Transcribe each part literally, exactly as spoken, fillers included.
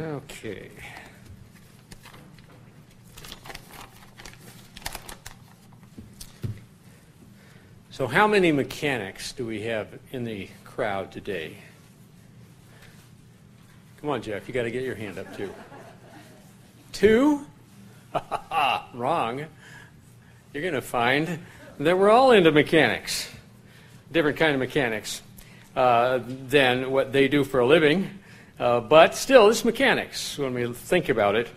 Okay. So how many mechanics do we have in the crowd today? Come on, Jeff, you got to get your hand up too. Two? Wrong. You're going to find that we're all into mechanics, different kind of mechanics uh, than what they do for a living, uh, but still, it's mechanics when we think about it.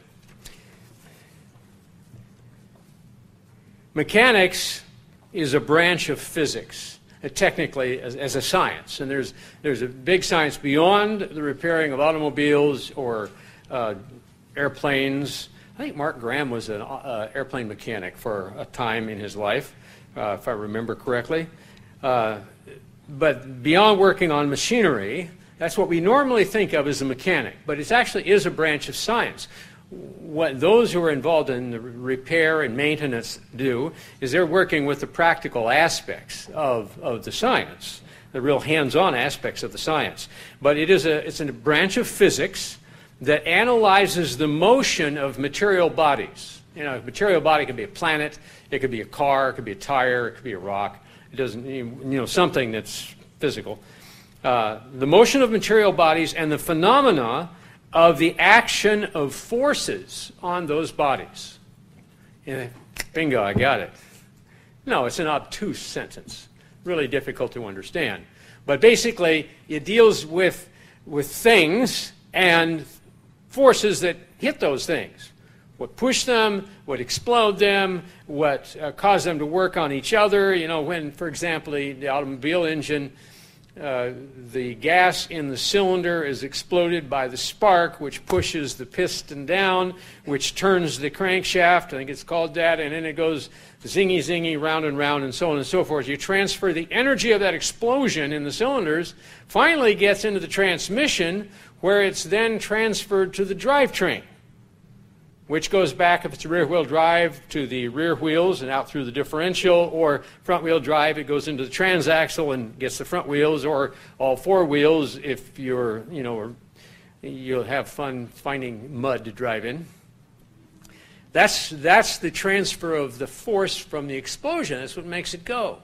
Mechanics is a branch of physics, uh, technically as, as a science, and there's there's a big science beyond the repairing of automobiles or uh, airplanes. I think Mark Graham was an uh, airplane mechanic for a time in his life, uh, if I remember correctly. Uh, but beyond working on machinery, that's what we normally think of as a mechanic, but it actually is a branch of science. What those who are involved in the repair and maintenance do is they're working with the practical aspects of, of the science, the real hands-on aspects of the science. But it is a, it's a branch of physics that analyzes the motion of material bodies. You know, a material body could be a planet, it could be a car, it could be a tire, it could be a rock. It doesn't, you know, something that's physical. Uh, the motion of material bodies and the phenomena of the action of forces on those bodies. Yeah, bingo, I got it. No, it's an obtuse sentence, really difficult to understand. But basically, it deals with, with things and forces that hit those things. What pushed them, what explode them, what uh, caused them to work on each other. You know, when, for example, the, the automobile engine, uh, the gas in the cylinder is exploded by the spark, which pushes the piston down, which turns the crankshaft, I think it's called that, and then it goes zingy, zingy, round and round, and so on and so forth. You transfer the energy of that explosion in the cylinders, finally gets into the transmission, where it's then transferred to the drivetrain, which goes back, if it's a rear-wheel drive, to the rear wheels and out through the differential, or front-wheel drive, it goes into the transaxle and gets the front wheels, or all four wheels if you're, you know, you'll have fun finding mud to drive in. That's, that's the transfer of the force from the explosion. That's what makes it go.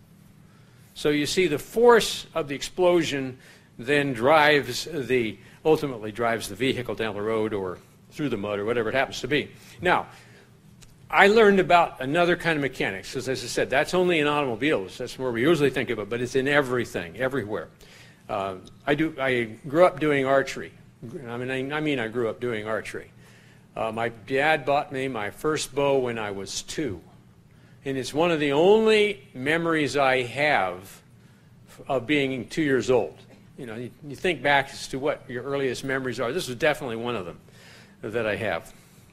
So you see the force of the explosion then drives the, ultimately drives the vehicle down the road or through the mud or whatever it happens to be. Now, I learned about another kind of mechanics, because as I said, that's only in automobiles. That's where we usually think of it, but it's in everything, everywhere. Uh, I, do, I grew up doing archery. I mean, I, I mean I grew up doing archery. Uh, my dad bought me my first bow when I was two. And it's one of the only memories I have of being two years old. You know, you, you think back as to what your earliest memories are. This was definitely one of them that I have.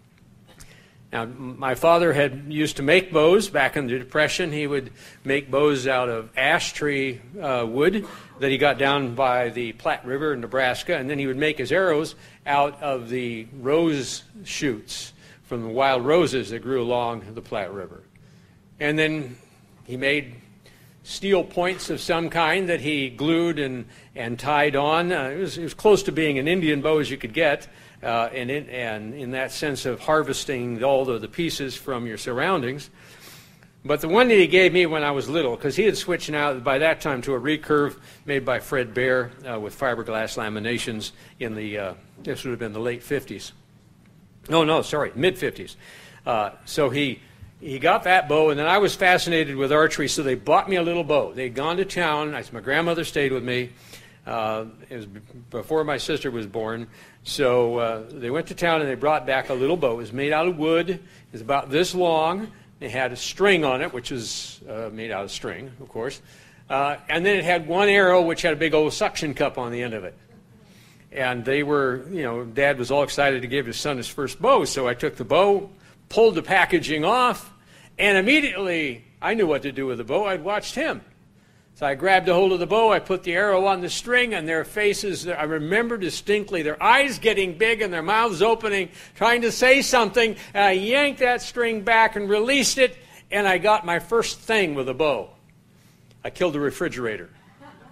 Now, my father had used to make bows back in the Depression. He would make bows out of ash tree uh, wood that he got down by the Platte River in Nebraska, and then he would make his arrows out of the rose shoots from the wild roses that grew along the Platte River. And then he made steel points of some kind that he glued and, and tied on. Uh, it, was, it was close to being an Indian bow as you could get, uh, and, in, and in that sense of harvesting all of the pieces from your surroundings. But the one that he gave me when I was little, because he had switched now by that time to a recurve made by Fred Bear uh, with fiberglass laminations in the, uh, this would have been the late fifties. No, no, sorry, mid-fifties. Uh, so he... He got that bow, and then I was fascinated with archery, so they bought me a little bow. They'd gone to town. I, my grandmother stayed with me. Uh, it was before my sister was born. So uh, they went to town, and they brought back a little bow. It was made out of wood. It was about this long. It had a string on it, which was uh, made out of string, of course. Uh, and then it had one arrow, which had a big old suction cup on the end of it. And they were, you know, Dad was all excited to give his son his first bow, so I took the bow, pulled the packaging off, and immediately I knew what to do with the bow. I'd watched him. So I grabbed a hold of the bow, I put the arrow on the string, and their faces, I remember distinctly, their eyes getting big and their mouths opening, trying to say something, and I yanked that string back and released it, and I got my first thing with a bow. I killed a refrigerator.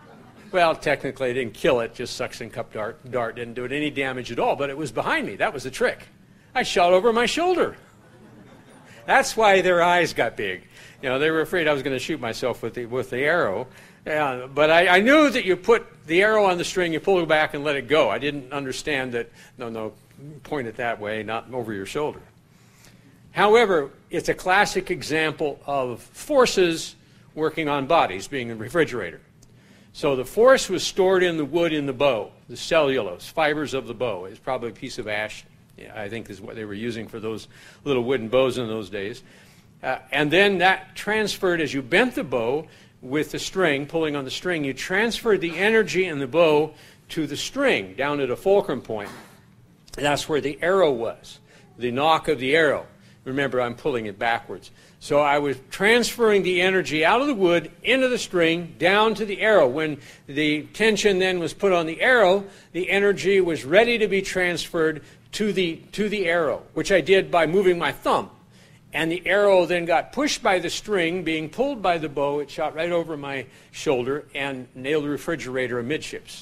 Well, technically, I didn't kill it, just suction cup dart, dart didn't do it any damage at all, but it was behind me. That was the trick. I shot over my shoulder. That's why their eyes got big. You know, they were afraid I was going to shoot myself with the, with the arrow. Uh, but I, I knew that you put the arrow on the string, you pull it back and let it go. I didn't understand that, no, no, point it that way, not over your shoulder. However, it's a classic example of forces working on bodies, being a refrigerator. So the force was stored in the wood in the bow, the cellulose, fibers of the bow. It's probably a piece of ash, yeah, I think is what they were using for those little wooden bows in those days. Uh, and then that transferred, as you bent the bow with the string, pulling on the string, you transferred the energy in the bow to the string, down at a fulcrum point. That's where the arrow was, the knock of the arrow. Remember, I'm pulling it backwards. So I was transferring the energy out of the wood into the string down to the arrow. When the tension then was put on the arrow, the energy was ready to be transferred to the, to the arrow, which I did by moving my thumb. And the arrow then got pushed by the string, being pulled by the bow. It shot right over my shoulder and nailed the refrigerator amidships.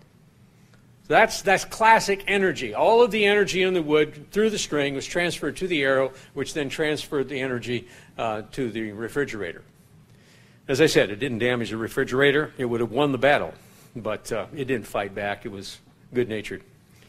That's, that's classic energy. All of the energy in the wood through the string was transferred to the arrow, which then transferred the energy uh, to the refrigerator. As I said, it didn't damage the refrigerator. It would have won the battle, but uh, it didn't fight back. It was good-natured.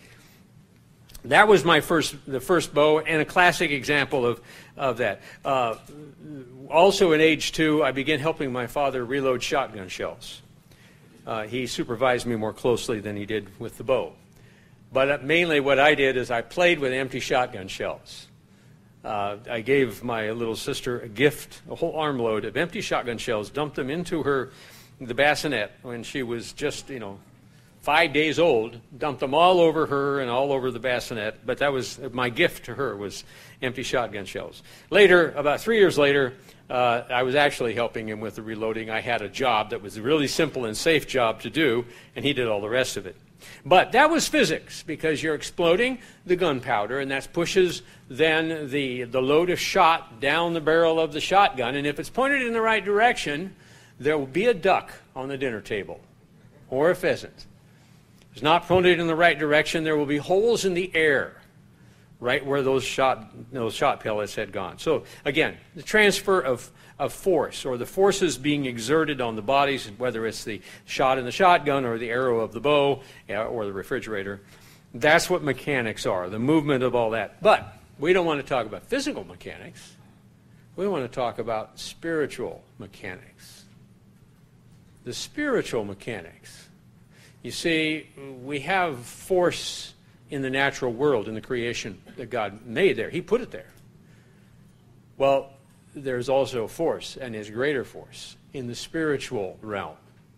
That was my first, the first bow, and a classic example of, of that. Uh, also in age two, I began helping my father reload shotgun shells. Uh, he supervised me more closely than he did with the bow. But uh, mainly what I did is I played with empty shotgun shells. Uh, I gave my little sister a gift, a whole armload of empty shotgun shells, dumped them into her, the bassinet when she was just, you know, five days old, dumped them all over her and all over the bassinet. But that was my gift to her, was empty shotgun shells. Later, about three years later, Uh, I was actually helping him with the reloading. I had a job that was a really simple and safe job to do, and he did all the rest of it. But that was physics, because you're exploding the gunpowder, and that pushes then the, the load of shot down the barrel of the shotgun, and if it's pointed in the right direction, there will be a duck on the dinner table, or a pheasant. If it's not pointed in the right direction, there will be holes in the air, right where those shot, those shot pellets had gone. So again, the transfer of, of force, or the forces being exerted on the bodies, whether it's the shot in the shotgun or the arrow of the bow or the refrigerator, that's what mechanics are, the movement of all that. But we don't want to talk about physical mechanics. We want to talk about spiritual mechanics. The spiritual mechanics. You see, we have force in the natural world, in the creation that God made there. He put it there. Well, there's also force, and there's greater force in the spiritual realm.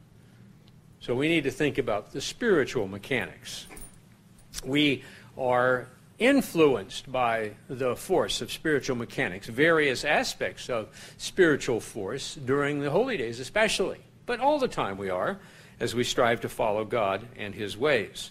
So we need to think about the spiritual mechanics. We are influenced by the force of spiritual mechanics, various aspects of spiritual force during the holy days especially. But all the time we are, as we strive to follow God and His ways.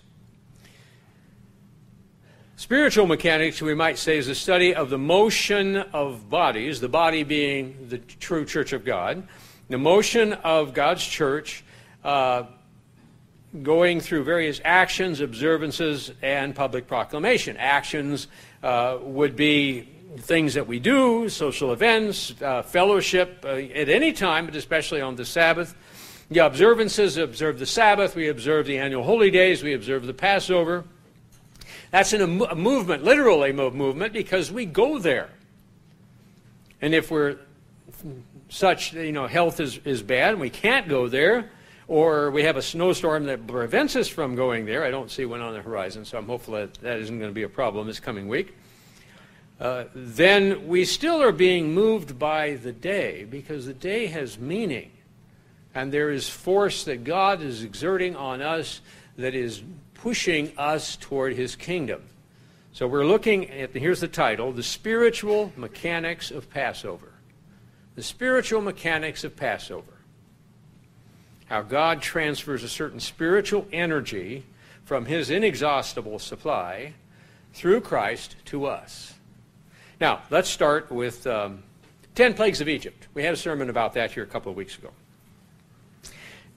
Spiritual mechanics, we might say, is the study of the motion of bodies, the body being the true church of God, the motion of God's church uh, going through various actions, observances, and public proclamation. Actions uh, would be things that we do, social events, uh, fellowship, uh, at any time, but especially on the Sabbath. The observances, observe the Sabbath, we observe the annual holy days, we observe the Passover. That's in a, a movement, literally a movement, because we go there. And if we're such, you know, health is, is bad and we can't go there, or we have a snowstorm that prevents us from going there, I don't see one on the horizon, so I'm hopeful that that isn't going to be a problem this coming week, uh, then we still are being moved by the day, because the day has meaning. And there is force that God is exerting on us that is pushing us toward His kingdom. So we're looking at, here's the title, The Spiritual Mechanics of Passover. The Spiritual Mechanics of Passover. How God transfers a certain spiritual energy from His inexhaustible supply through Christ to us. Now, let's start with um, ten plagues of Egypt. We had a sermon about that here a couple of weeks ago.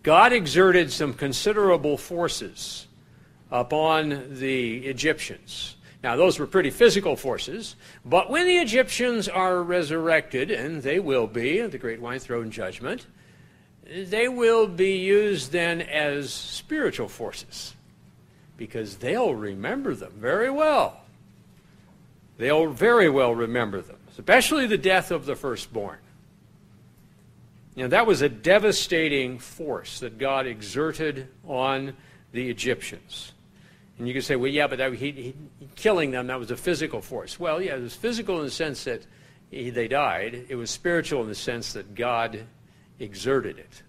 God exerted some considerable forces upon the Egyptians. Now, those were pretty physical forces, but when the Egyptians are resurrected, and they will be at the Great White Throne Judgment, they will be used then as spiritual forces, because they'll remember them very well. They'll very well remember them, especially the death of the firstborn. You know, that was a devastating force that God exerted on the Egyptians. And you can say, well, yeah, but that, he, he, killing them, that was a physical force. Well, yeah, it was physical in the sense that he, they died. It was spiritual in the sense that God exerted it.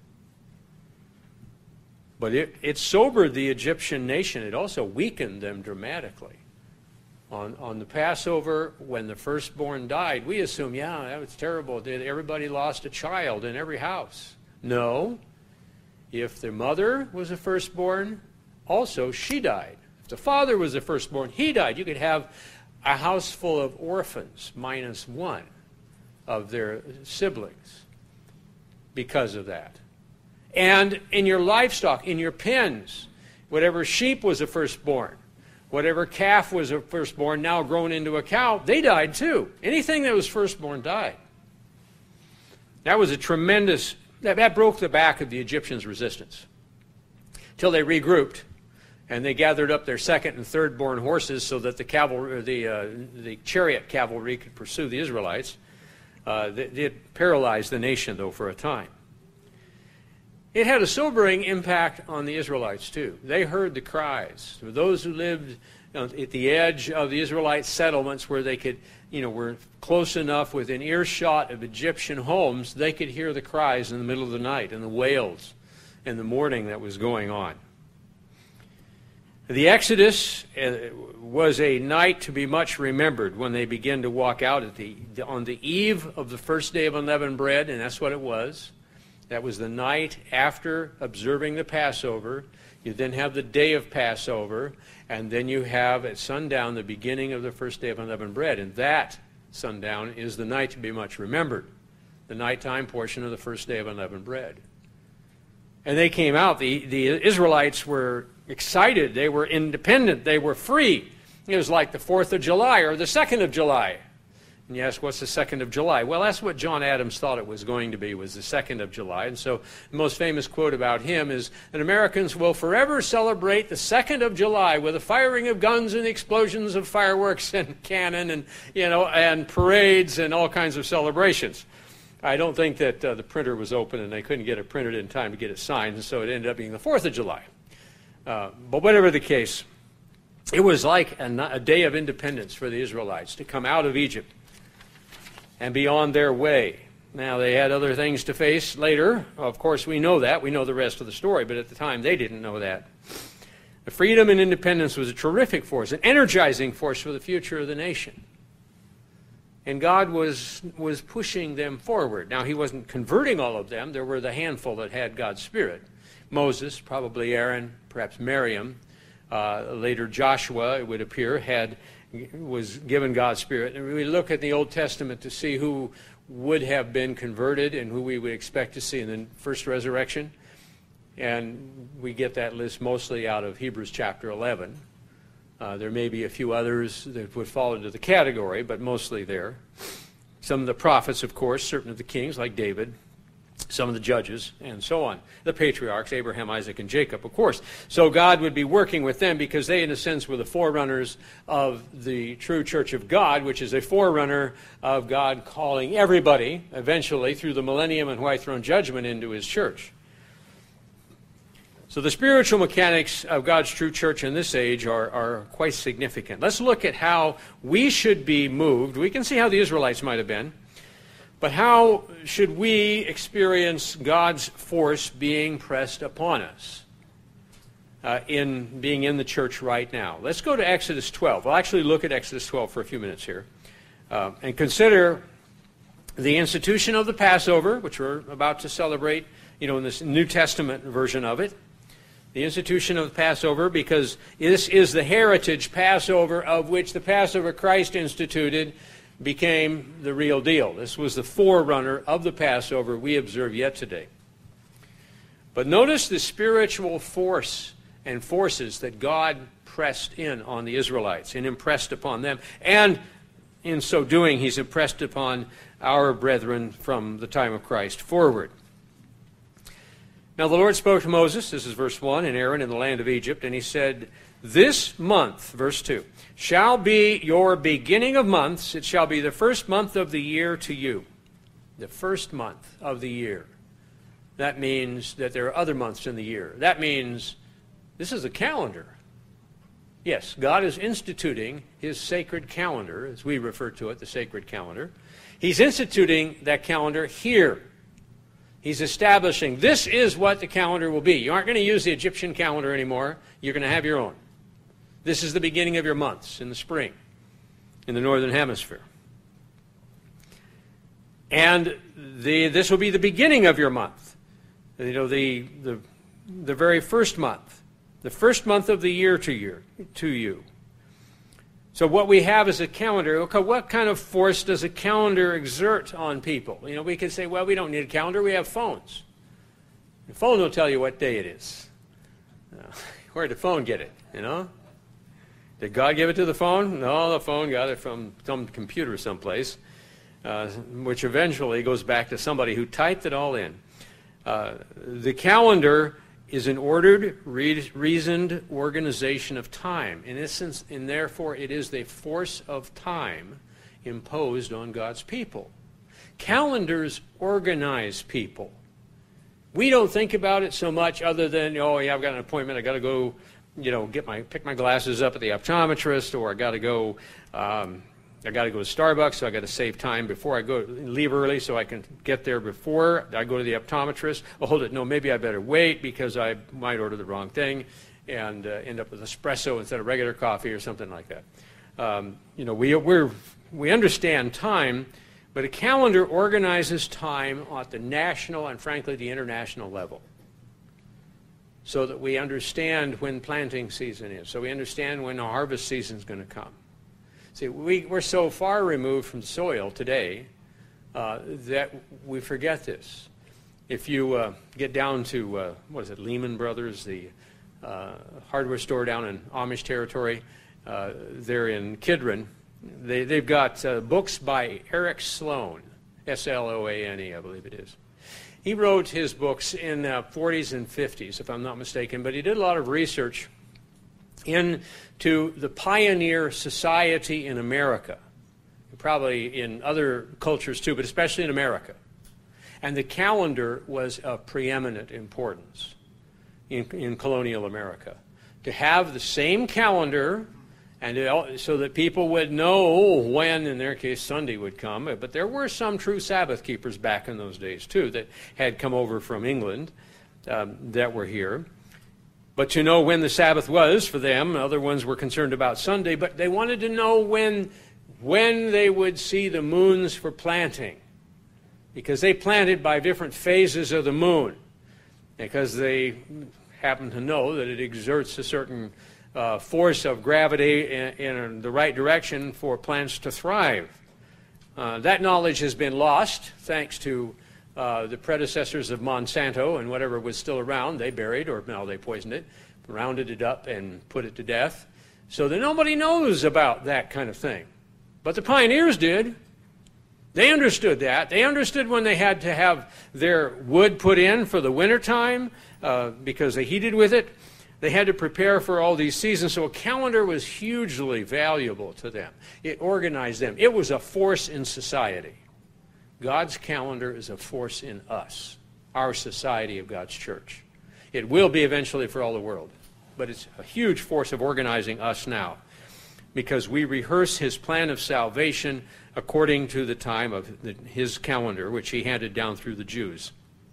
But it, it sobered the Egyptian nation. It also weakened them dramatically. On, on the Passover, when the firstborn died, we assume, yeah, that was terrible. Everybody lost a child in every house. No. If the mother was a firstborn, also she died. If the father was the firstborn, he died. You could have a house full of orphans, minus one of their siblings, because of that. And in your livestock, in your pens, whatever sheep was a firstborn, whatever calf was a firstborn, now grown into a cow, they died too. Anything that was firstborn died. That was a tremendous, that, that broke the back of the Egyptians' resistance. Till they regrouped, and they gathered up their second and third-born horses so that the cavalry, the, uh, the chariot cavalry could pursue the Israelites. Uh, it paralyzed the nation, though, for a time. It had a sobering impact on the Israelites, too. They heard the cries. Those who lived at the edge of the Israelite settlements where they could, you know, were close enough within earshot of Egyptian homes, they could hear the cries in the middle of the night and the wails and the mourning that was going on. The Exodus was a night to be much remembered when they began to walk out at the, on the eve of the first day of unleavened bread, and that's what it was. That was the night after observing the Passover. You then have the day of Passover, and then you have at sundown the beginning of the first day of unleavened bread. And that sundown is the night to be much remembered, the nighttime portion of the first day of unleavened bread. And they came out. The, the Israelites were excited. They were independent. They were free. It was like the fourth of July or the second of July. And you ask, what's the second of July? Well, that's what John Adams thought it was going to be, was the second of July. And so the most famous quote about him is that Americans will forever celebrate the second of July with the firing of guns and the explosions of fireworks and cannon and, you know, and parades and all kinds of celebrations. I don't think that uh, the printer was open and they couldn't get it printed in time to get it signed, and so it ended up being the fourth of July. Uh, but whatever the case, it was like a, a day of independence for the Israelites to come out of Egypt and be on their way. Now, they had other things to face later. Of course, we know that. We know the rest of the story, but at the time, they didn't know that. The freedom and independence was a terrific force, an energizing force for the future of the nation. And God was, was pushing them forward. Now, he wasn't converting all of them. There were the handful that had God's Spirit. Moses, probably Aaron, perhaps Miriam, uh, later Joshua, it would appear, had was given God's Spirit. And we look at the Old Testament to see who would have been converted and who we would expect to see in the first resurrection. And we get that list mostly out of Hebrews chapter eleven. Uh, there may be a few others that would fall into the category, but mostly there. Some of the prophets, of course, certain of the kings like David, some of the judges, and so on. The patriarchs, Abraham, Isaac, and Jacob, of course. So God would be working with them because they, in a sense, were the forerunners of the true church of God, which is a forerunner of God calling everybody, eventually, through the millennium and white throne judgment, into his church. So the spiritual mechanics of God's true church in this age are, are quite significant. Let's look at how we should be moved. We can see how the Israelites might have been. But how should we experience God's force being pressed upon us uh, in being in the church right now? Let's go to Exodus twelve. We'll actually look at Exodus twelve for a few minutes here uh, and consider the institution of the Passover, which we're about to celebrate, you know, in this New Testament version of it. The institution of the Passover, because this is the heritage Passover of which the Passover Christ instituted became the real deal. This was the forerunner of the Passover we observe yet today. But notice the spiritual force and forces that God pressed in on the Israelites and impressed upon them. And in so doing, he's impressed upon our brethren from the time of Christ forward. Now the Lord spoke to Moses, this is verse one, and Aaron in the land of Egypt, and he said, this month, verse two, shall be your beginning of months. It shall be the first month of the year to you. The first month of the year. That means that there are other months in the year. That means this is a calendar. Yes, God is instituting his sacred calendar, as we refer to it, the sacred calendar. He's instituting that calendar here. He's establishing this is what the calendar will be. You aren't going to use the Egyptian calendar anymore. You're going to have your own. This is the beginning of your months in the spring, in the northern hemisphere. And the, this will be the beginning of your month. You know, the, the, the very first month. The first month of the year to, year to you. So what we have is a calendar. Okay, what kind of force does a calendar exert on people? You know, we could say, well, we don't need a calendar. We have phones. The phone will tell you what day it is. Uh, where did the phone get it, you know? Did God give it to the phone? No, the phone got it from some computer someplace, uh, which eventually goes back to somebody who typed it all in. Uh, the calendar is an ordered, re reasoned organization of time. In essence, and therefore it is the force of time imposed on God's people. Calendars organize people. We don't think about it so much other than, oh yeah, I've got an appointment, I got to go, you know, get my pick my glasses up at the optometrist, or I got to go um, I got to go to Starbucks, so I got to save time before I go leave early so I can get there before I go to the optometrist. Oh, hold it, no, maybe I better wait because I might order the wrong thing and uh, end up with espresso instead of regular coffee or something like that. Um, you know, we we're, we understand time, but a calendar organizes time at the national and frankly the international level, so that we understand when planting season is, so we understand when the harvest season is going to come. See, we, we're so far removed from soil today uh, that we forget this. If you uh, get down to, uh, what is it, Lehman Brothers, the uh, hardware store down in Amish territory, uh, they're in Kidron, they, they've got uh, books by Eric Sloane, S L O A N E, I believe it is. He wrote his books in the uh, forties and fifties, if I'm not mistaken, but he did a lot of research into the pioneer society in America, probably in other cultures too, but especially in America. And the calendar was of preeminent importance in, in colonial America. To have the same calendar, and to, so that people would know when, in their case, Sunday would come. But there were some true Sabbath keepers back in those days too that had come over from England um, that were here. But to know when the Sabbath was for them, other ones were concerned about Sunday, but they wanted to know when, when they would see the moons for planting. Because they planted by different phases of the moon. Because they happen to know that it exerts a certain uh, force of gravity in, in the right direction for plants to thrive. Uh, that knowledge has been lost thanks to Uh, the predecessors of Monsanto and whatever was still around. They buried, or no, they poisoned it, rounded it up and put it to death, so that nobody knows about that kind of thing. But the pioneers did. They understood that. They understood when they had to have their wood put in for the wintertime uh, because they heated with it. They had to prepare for all these seasons, so a calendar was hugely valuable to them. It organized them. It was a force in society. God's calendar is a force in us, our society of God's church. It will be eventually for all the world, but it's a huge force of organizing us now because we rehearse his plan of salvation according to the time of the, his calendar, which he handed down through the Jews.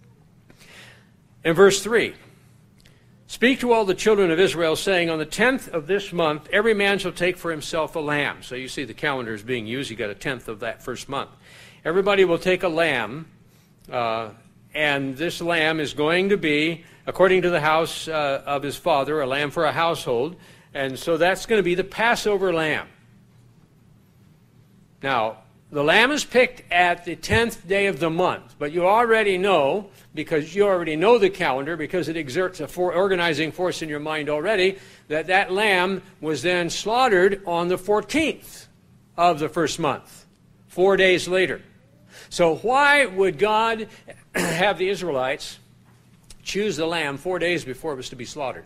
In verse three, speak to all the children of Israel, saying, on the tenth of this month, every man shall take for himself a lamb. So you see the calendar is being used. You got a tenth of that first month. Everybody will take a lamb, uh, and this lamb is going to be, according to the house uh, of his father, a lamb for a household, and so that's going to be the Passover lamb. Now, the lamb is picked at the tenth day of the month, but you already know, because you already know the calendar, because it exerts a for organizing force in your mind already, that that lamb was then slaughtered on the fourteenth of the first month, four days later. So why would God have the Israelites choose the lamb four days before it was to be slaughtered?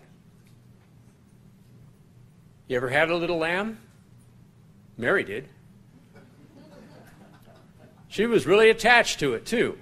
You ever had a little lamb? Mary did. She was really attached to it, too.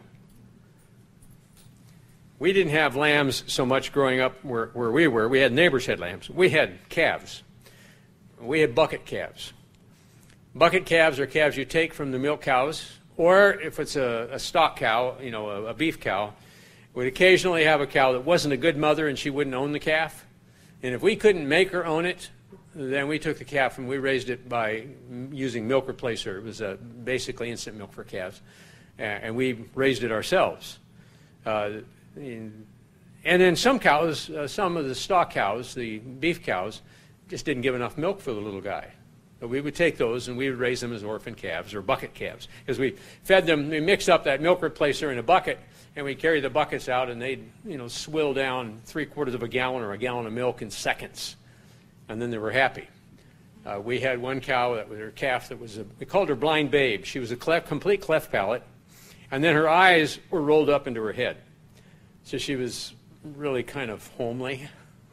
We didn't have lambs so much growing up where, where we were. We had neighbors had lambs. We had calves. We had bucket calves. Bucket calves are calves you take from the milk cows, or if it's a, a stock cow, you know, a, a beef cow, we'd occasionally have a cow that wasn't a good mother and she wouldn't own the calf. And if we couldn't make her own it, then we took the calf and we raised it by using milk replacer. It was uh, basically instant milk for calves. Uh, and we raised it ourselves. Uh, in, and then some cows, uh, some of the stock cows, the beef cows, just didn't give enough milk for the little guy. But we would take those and we would raise them as orphan calves or bucket calves. Because we fed them, we mixed up that milk replacer in a bucket, and we carried the buckets out, and they'd, you know, swill down three quarters of a gallon or a gallon of milk in seconds. And then they were happy. Uh, we had one cow that was her calf that was a, we called her Blind Babe. She was a cleft, complete cleft palate, and then her eyes were rolled up into her head. So she was really kind of homely.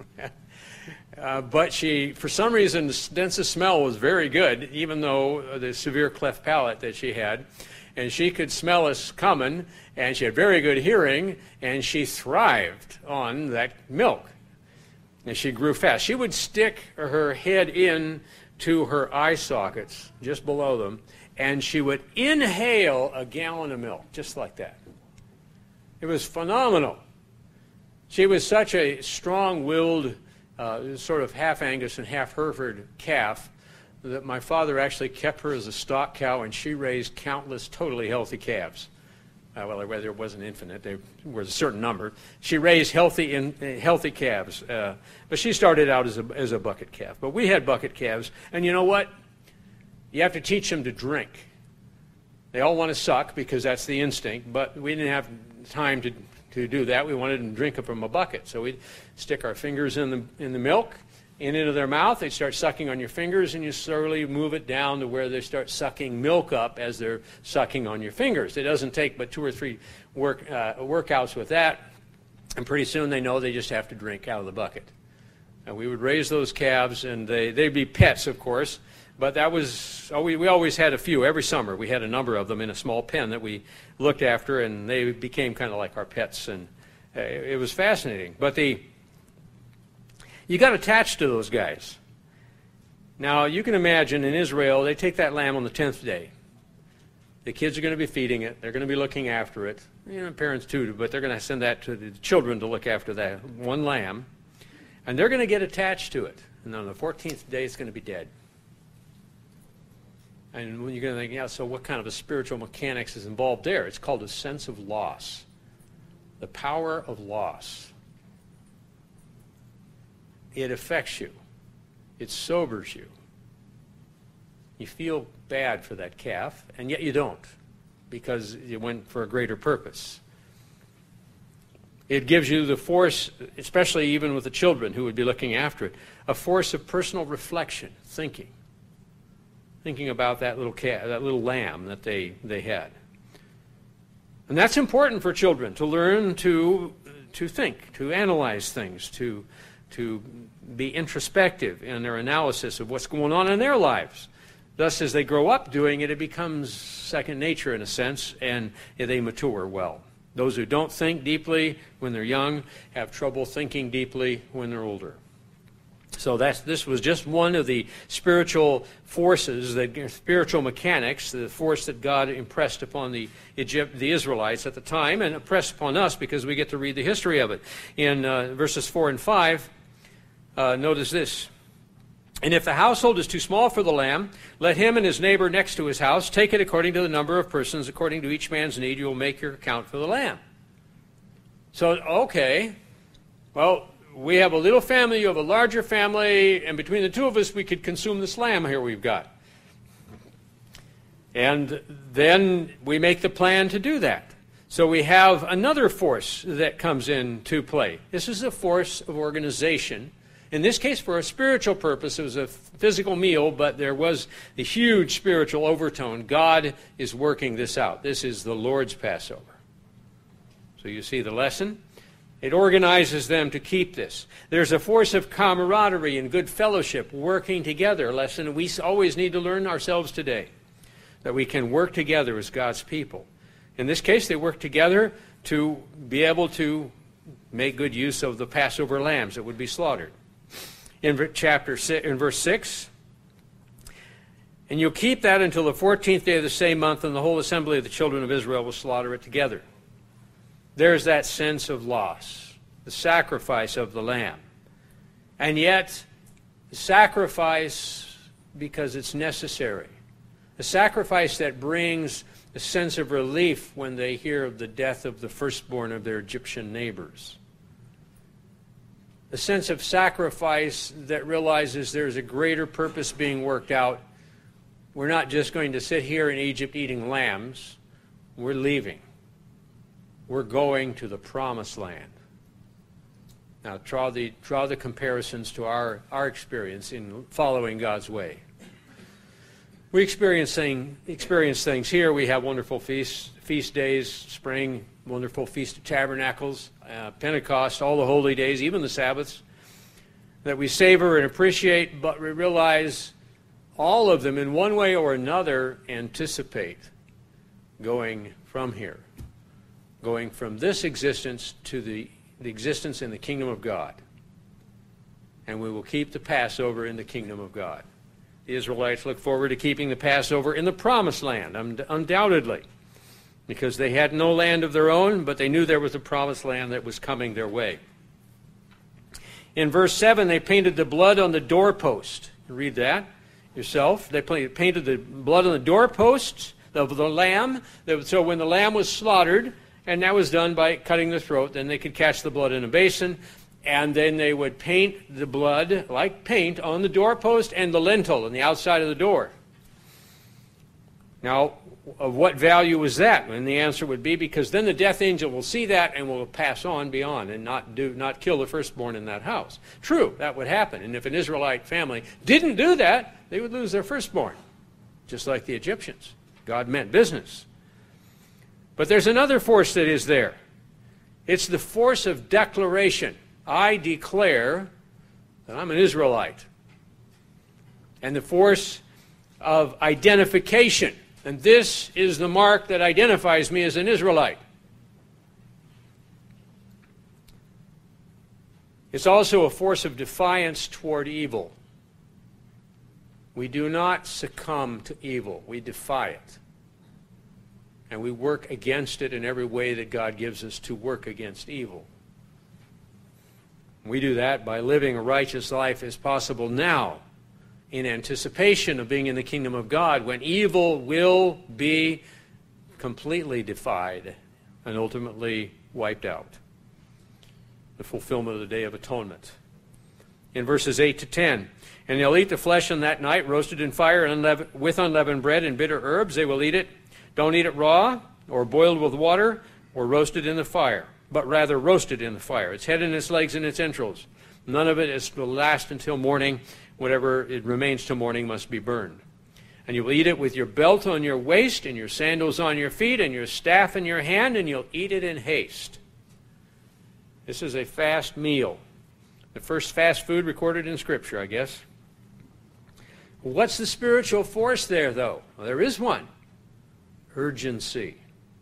uh, but she, for some reason, the sense of smell was very good, even though the severe cleft palate that she had. And she could smell us coming, and she had very good hearing, and she thrived on that milk. And she grew fast. She would stick her head in to her eye sockets, just below them, and she would inhale a gallon of milk, just like that. It was phenomenal. She was such a strong-willed, uh, sort of half Angus and half Hereford calf that my father actually kept her as a stock cow, and she raised countless totally healthy calves. Uh, well, whether it wasn't infinite, there was a certain number. She raised healthy in, uh, healthy calves, uh, but she started out as a, as a bucket calf. But we had bucket calves, and you know what? You have to teach them to drink. They all want to suck because that's the instinct, but we didn't have time to, to do that. We wanted them to drink it from a bucket. So we'd stick our fingers in the, in the milk, and into their mouth. They'd start sucking on your fingers, and you slowly move it down to where they start sucking milk up as they're sucking on your fingers. It doesn't take but two or three work, uh, workouts with that, and pretty soon they know they just have to drink out of the bucket. And we would raise those calves, and they, they'd be pets, of course, but that was, oh, we, we always had a few. Every summer we had a number of them in a small pen that we looked after, and they became kind of like our pets, and uh, it was fascinating. But the You got attached to those guys. Now, you can imagine in Israel, they take that lamb on the tenth day. The kids are going to be feeding it. They're going to be looking after it. You know, parents too, but they're going to send that to the children to look after that one lamb. And they're going to get attached to it. And on the fourteenth day, it's going to be dead. And when you're going to think, yeah, so what kind of a spiritual mechanics is involved there? It's called a sense of loss. The power of loss. It affects you. It sobers you. You feel bad for that calf, and yet you don't, because it went for a greater purpose. It gives you the force, especially even with the children who would be looking after it, a force of personal reflection, thinking. Thinking about that little calf, that little lamb that they, they had. And that's important for children, to learn to, to think, to analyze things, to to be introspective in their analysis of what's going on in their lives. Thus, as they grow up doing it, it becomes second nature in a sense, and they mature well. Those who don't think deeply when they're young have trouble thinking deeply when they're older. So that's, this was just one of the spiritual forces, that spiritual mechanics, the force that God impressed upon the Egypt, the Israelites at the time, and impressed upon us because we get to read the history of it. In uh, verses four and five, uh, notice this. And if the household is too small for the lamb, let him and his neighbor next to his house take it according to the number of persons, according to each man's need. You will make your account for the lamb. So, okay, well, we have a little family, you have a larger family, and between the two of us, we could consume this lamb here we've got. And then we make the plan to do that. So we have another force that comes into play. This is a force of organization. In this case, for a spiritual purpose, it was a physical meal, but there was a huge spiritual overtone. God is working this out. This is the Lord's Passover. So you see the lesson? It organizes them to keep this. There's a force of camaraderie and good fellowship, working together, a lesson we always need to learn ourselves today, that we can work together as God's people. In this case, they work together to be able to make good use of the Passover lambs that would be slaughtered. In chapter six, in verse six, and you'll keep that until the fourteenth day of the same month, and the whole assembly of the children of Israel will slaughter it together. There's that sense of loss, the sacrifice of the lamb. And yet, the sacrifice because it's necessary. A sacrifice that brings a sense of relief when they hear of the death of the firstborn of their Egyptian neighbors. A sense of sacrifice that realizes there's a greater purpose being worked out. We're not just going to sit here in Egypt eating lambs. We're leaving. We're going to the promised land. Now, draw the, draw the comparisons to our, our experience in following God's way. We experience, thing, experience things here. We have wonderful feasts, feast days, spring, wonderful Feast of Tabernacles, uh, Pentecost, all the holy days, even the Sabbaths, that we savor and appreciate, but we realize all of them in one way or another anticipate going from here, going from this existence to the, the existence in the kingdom of God. And we will keep the Passover in the kingdom of God. The Israelites look forward to keeping the Passover in the promised land, undoubtedly, because they had no land of their own, but they knew there was a promised land that was coming their way. In verse seven, they painted the blood on the doorpost. Read that yourself. They painted the blood on the doorposts of the lamb. So when the lamb was slaughtered, and that was done by cutting the throat, then they could catch the blood in a basin, and then they would paint the blood, like paint, on the doorpost and the lintel on the outside of the door. Now, of what value was that? And the answer would be because then the death angel will see that and will pass on beyond and not do not kill the firstborn in that house. True, that would happen. And if an Israelite family didn't do that, they would lose their firstborn, just like the Egyptians. God meant business. But there's another force that is there. It's the force of declaration. I declare that I'm an Israelite. And the force of identification. And this is the mark that identifies me as an Israelite. It's also a force of defiance toward evil. We do not succumb to evil. We defy it. And we work against it in every way that God gives us to work against evil. We do that by living a righteous life as possible now, in anticipation of being in the kingdom of God, when evil will be completely defied and ultimately wiped out. The fulfillment of the Day of Atonement. In verses eight to ten, and they'll eat the flesh on that night, roasted in fire and unleavened, with unleavened bread and bitter herbs. They will eat it. Don't eat it raw, or boiled with water, or roasted in the fire, but rather roasted in the fire, its head and its legs and its entrails. None of it is to last until morning. Whatever it remains till morning must be burned. And you will eat it with your belt on your waist, and your sandals on your feet, and your staff in your hand, and you'll eat it in haste. This is a fast meal. The first fast food recorded in Scripture, I guess. What's the spiritual force there, though? Well, there is one. Urgency.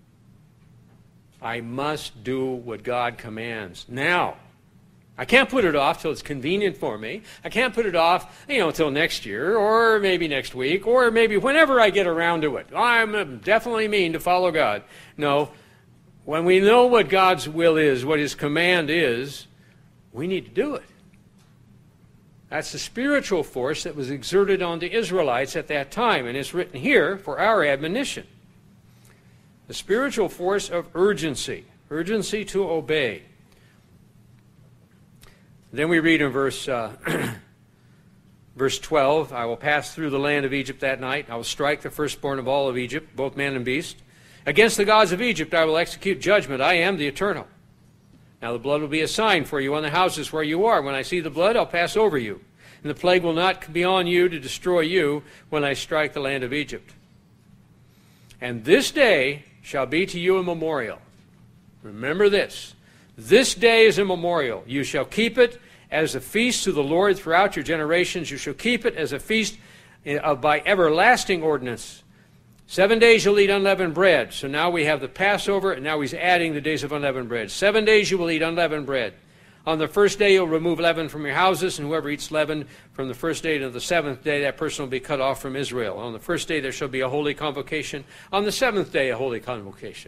I must do what God commands now. I can't put it off till it's convenient for me. I can't put it off, you know, until next year, or maybe next week, or maybe whenever I get around to it. I'm definitely mean to follow God. No, when we know what God's will is, what His command is, we need to do it. That's the spiritual force that was exerted on the Israelites at that time, and it's written here for our admonition. The spiritual force of urgency, urgency to obey. Then we read in verse uh, verse Verse twelve, I will pass through the land of Egypt that night. I will strike the firstborn of all of Egypt, both man and beast. Against the gods of Egypt I will execute judgment. I am the Eternal. Now the blood will be a sign for you on the houses where you are. When I see the blood, I'll pass over you. And the plague will not be on you to destroy you when I strike the land of Egypt. And this day shall be to you a memorial. Remember this. This day is a memorial. You shall keep it as a feast to the Lord throughout your generations. You shall keep it as a feast by everlasting ordinance. Seven days you'll eat unleavened bread. So now we have the Passover, and now he's adding the days of unleavened bread. Seven days you will eat unleavened bread. On the first day you'll remove leaven from your houses, and whoever eats leaven from the first day to the seventh day, that person will be cut off from Israel. On the first day there shall be a holy convocation. On the seventh day a holy convocation.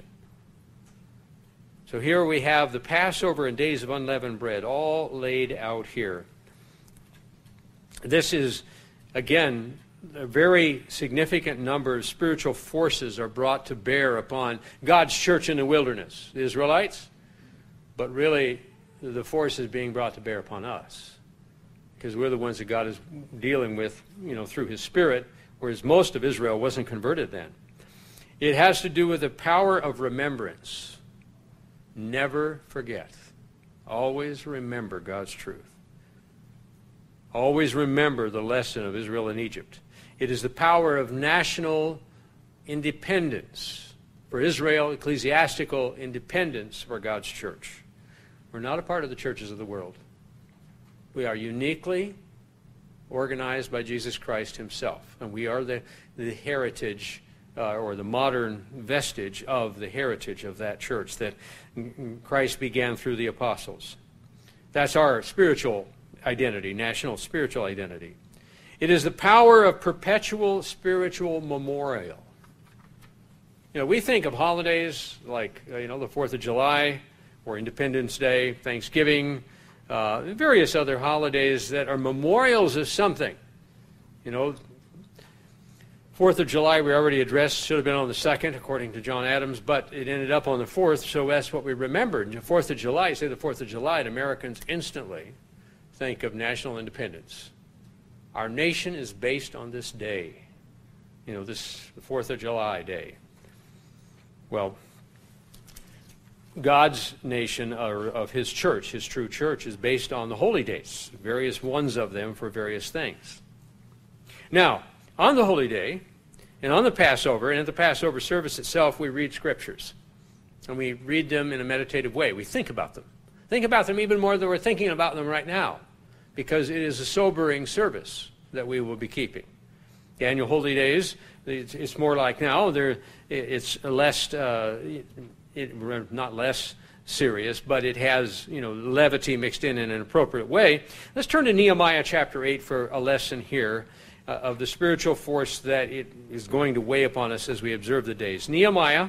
So here we have the Passover and days of unleavened bread all laid out here. This is, again, a very significant number of spiritual forces are brought to bear upon God's church in the wilderness, the Israelites, but really the force is being brought to bear upon us because we're the ones that God is dealing with, you know, through his Spirit, whereas most of Israel wasn't converted then. It has to do with the power of remembrance. Never forget. Always remember God's truth. Always remember the lesson of Israel in Egypt. It is the power of national independence for Israel, ecclesiastical independence for God's church. We're not a part of the churches of the world. We are uniquely organized by Jesus Christ himself, and we are the, the heritage Uh, or the modern vestige of the heritage of that church that Christ began through the apostles. That's our spiritual identity, national spiritual identity. It is the power of perpetual spiritual memorial. You know, we think of holidays like, uh, you know, the fourth of July or Independence Day, Thanksgiving, uh, various other holidays that are memorials of something. You know, fourth of July we already addressed, should have been on the second, according to John Adams, but it ended up on the fourth, so that's what we remembered. The fourth of July, you say the fourth of July, and Americans instantly think of national independence. Our nation is based on this day, you know, this fourth of July day. Well, God's nation, or of his church, his true church, is based on the holy days, various ones of them for various things. Now, on the holy day, and on the Passover, and at the Passover service itself, we read scriptures. And we read them in a meditative way. We think about them. Think about them even more than we're thinking about them right now, because it is a sobering service that we will be keeping. The annual holy days, it's more like now, they're, it's less, uh, it, not less serious, but it has, you know, levity mixed in in an appropriate way. Let's turn to Nehemiah chapter eight for a lesson here uh, of the spiritual force that it is going to weigh upon us as we observe the days. Nehemiah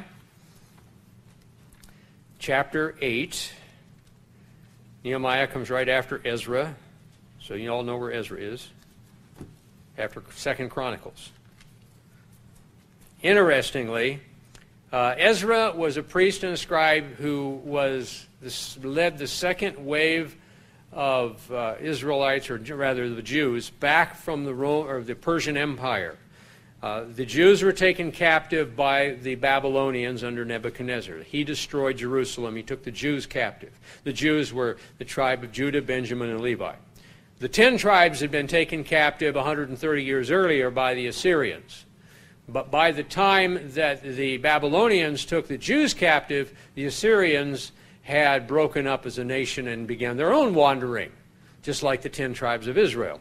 chapter eight. Nehemiah comes right after Ezra, so you all know where Ezra is, after Second Chronicles. Interestingly, uh, Ezra was a priest and a scribe who was this, led the second wave of uh, Israelites, or rather the Jews, back from the Rome, or the Persian Empire. Uh, the Jews were taken captive by the Babylonians under Nebuchadnezzar. He destroyed Jerusalem. He took the Jews captive. The Jews were the tribe of Judah, Benjamin, and Levi. The ten tribes had been taken captive one hundred thirty years earlier by the Assyrians. But by the time that the Babylonians took the Jews captive, the Assyrians had broken up as a nation and began their own wandering, just like the ten tribes of Israel.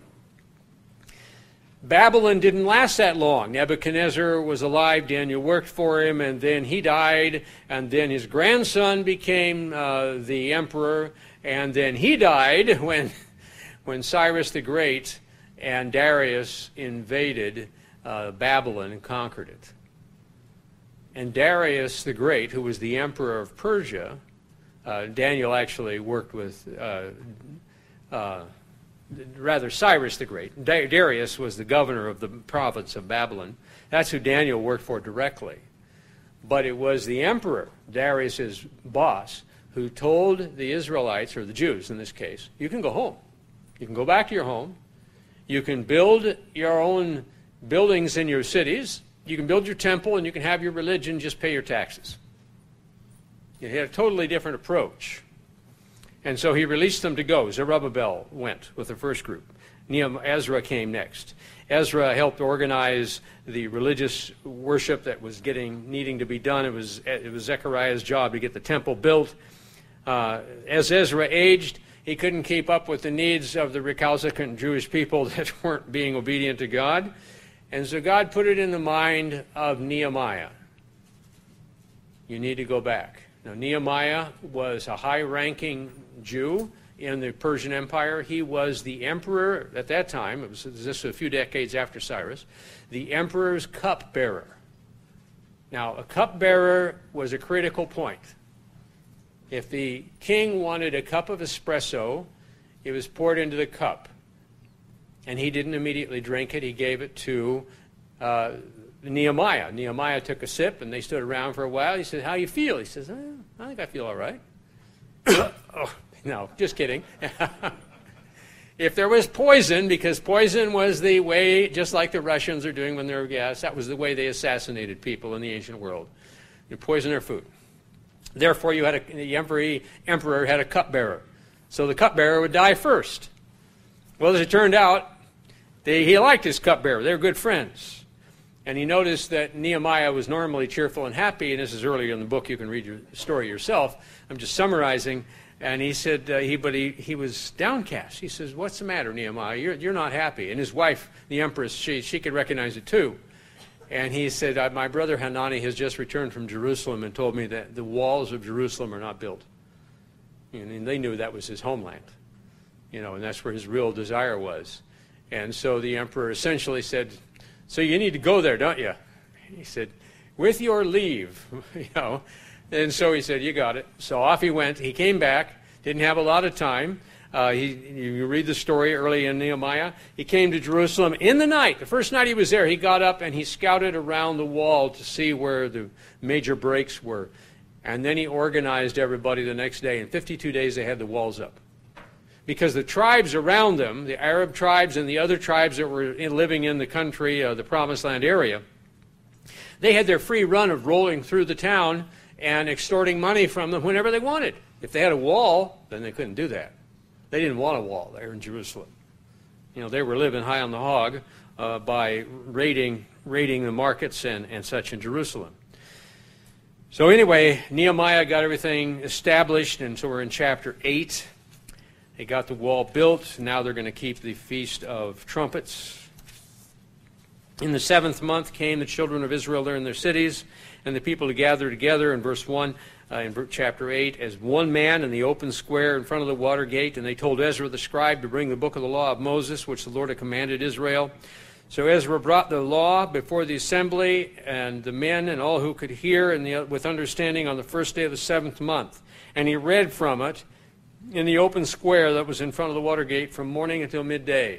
Babylon didn't last that long. Nebuchadnezzar was alive, Daniel worked for him, and then he died, and then his grandson became uh, the emperor, and then he died when, when Cyrus the Great and Darius invaded uh, Babylon and conquered it. And Darius the Great, who was the emperor of Persia, uh, Daniel actually worked with uh, uh, rather Cyrus the Great. Darius was the governor of the province of Babylon. That's who Daniel worked for directly. But it was the emperor, Darius's boss, who told the Israelites, or the Jews in this case, you can go home. You can go back to your home. You can build your own buildings in your cities. You can build your temple and you can have your religion, just pay your taxes. He had a totally different approach. And so he released them to go. Zerubbabel went with the first group. Nehemiah, Ezra came next. Ezra helped organize the religious worship that was getting needing to be done. It was, it was Zechariah's job to get the temple built. Uh, as Ezra aged, he couldn't keep up with the needs of the recalcitrant Jewish people that weren't being obedient to God. And so God put it in the mind of Nehemiah. You need to go back. Now, Nehemiah was a high-ranking Jew in the Persian Empire. He was the emperor at that time. It was this a few decades after Cyrus, the emperor's cupbearer. Now, a cupbearer was a critical point. If the king wanted a cup of espresso, it was poured into the cup. And he didn't immediately drink it. He gave it to uh, Nehemiah. Nehemiah took a sip, and they stood around for a while. He said, "How you feel?" He says, eh, "I think I feel all right." Oh, no, just kidding. If there was poison, because poison was the way, just like the Russians are doing when they're gas, that was the way they assassinated people in the ancient world. You poison their food. Therefore, you had a, the emperor, emperor had a cupbearer. So the cupbearer would die first. Well, as it turned out, they, he liked his cupbearer. They were good friends. And he noticed that Nehemiah was normally cheerful and happy, and this is earlier in the book. You can read your story yourself. I'm just summarizing. And he said, uh, he, but he, he was downcast. He says, "What's the matter, Nehemiah? You're, you're not happy." And his wife, the empress, she, she could recognize it too. And he said, "My brother Hanani has just returned from Jerusalem and told me that the walls of Jerusalem are not built." And they knew that was his homeland, you know, and that's where his real desire was. And so the emperor essentially said, "So you need to go there, don't you?" He said, "With your leave," you know. And so he said, "You got it." So off he went. He came back, didn't have a lot of time. Uh, he, you read the story early in Nehemiah. He came to Jerusalem in the night. The first night he was there, he got up and he scouted around the wall to see where the major breaks were. And then he organized everybody the next day. In fifty-two days, they had the walls up. Because the tribes around them, the Arab tribes and the other tribes that were in, living in the country, uh, the Promised Land area, they had their free run of rolling through the town and extorting money from them whenever they wanted. If they had a wall, then they couldn't do that. They didn't want a wall there in Jerusalem. You know, they were living high on the hog uh, by raiding, raiding the markets and, and such in Jerusalem. So anyway, Nehemiah got everything established, and so we're in chapter eight. They got the wall built. Now they're going to keep the Feast of Trumpets. In the seventh month came the children of Israel there in their cities, and the people to gather together, in verse one, uh, in chapter eight, as one man in the open square in front of the water gate. And they told Ezra the scribe to bring the book of the law of Moses, which the Lord had commanded Israel. So Ezra brought the law before the assembly, and the men and all who could hear in the, with understanding on the first day of the seventh month. And he read from it in the open square that was in front of the water gate from morning until midday.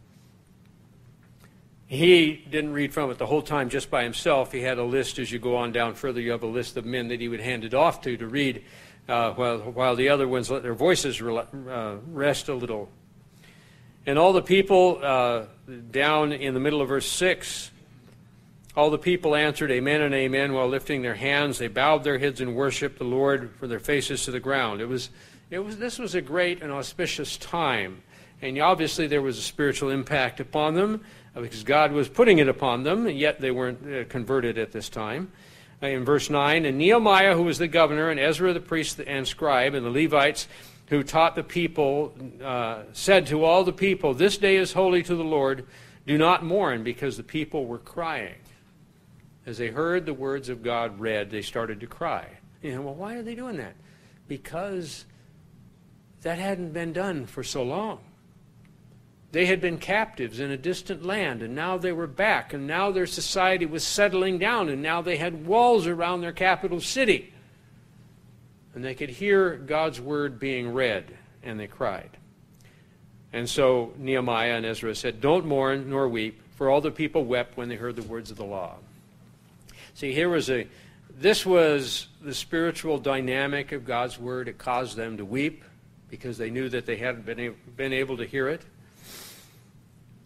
He didn't read from it the whole time just by himself. He had a list. As you go on down further, you have a list of men that he would hand it off to to read, uh, while, while the other ones let their voices re- uh, rest a little. And all the people, uh, down in the middle of verse six, all the people answered amen and amen while lifting their hands. They bowed their heads and worshiped the Lord for their faces to the ground. It was, it was, this was a great and auspicious time. And obviously there was a spiritual impact upon them, because God was putting it upon them, and yet they weren't uh, converted at this time. Uh, in verse nine, and Nehemiah, who was the governor, and Ezra the priest and scribe, and the Levites, who taught the people, uh, said to all the people, "This day is holy to the Lord. Do not mourn," because the people were crying. As they heard the words of God read, they started to cry. You know, well, why are they doing that? Because that hadn't been done for so long. They had been captives in a distant land, and now they were back, and now their society was settling down, and now they had walls around their capital city. And they could hear God's word being read, and they cried. And so Nehemiah and Ezra said, "Don't mourn nor weep," for all the people wept when they heard the words of the law. See, here was a, this was the spiritual dynamic of God's word. It caused them to weep because they knew that they hadn't been, a, been able to hear it.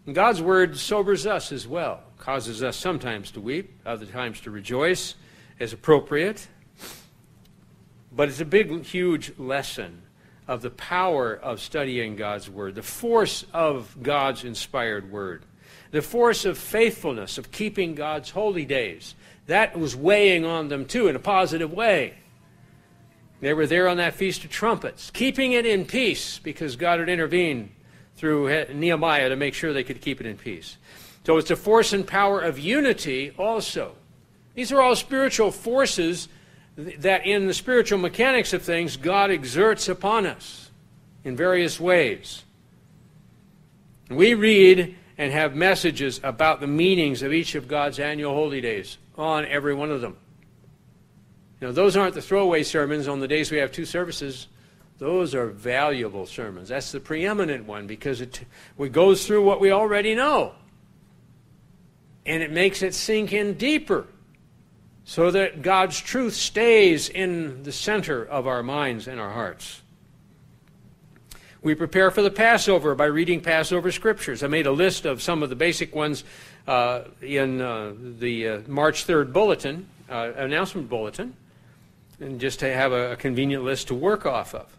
And God's Word sobers us as well, causes us sometimes to weep, other times to rejoice as appropriate. But it's a big, huge lesson of the power of studying God's Word, the force of God's inspired Word, the force of faithfulness, of keeping God's holy days. That was weighing on them too in a positive way. They were there on that Feast of Trumpets, keeping it in peace because God had intervened through Nehemiah to make sure they could keep it in peace. So it's a force and power of unity also. These are all spiritual forces that in the spiritual mechanics of things, God exerts upon us in various ways. We read and have messages about the meanings of each of God's annual holy days on every one of them. Now, those aren't the throwaway sermons on the days we have two services. Those are valuable sermons. That's the preeminent one because it, it goes through what we already know. And it makes it sink in deeper so that God's truth stays in the center of our minds and our hearts. We prepare for the Passover by reading Passover scriptures. I made a list of some of the basic ones uh, in uh, the uh, March third bulletin, uh, announcement bulletin, and just to have a, a convenient list to work off of.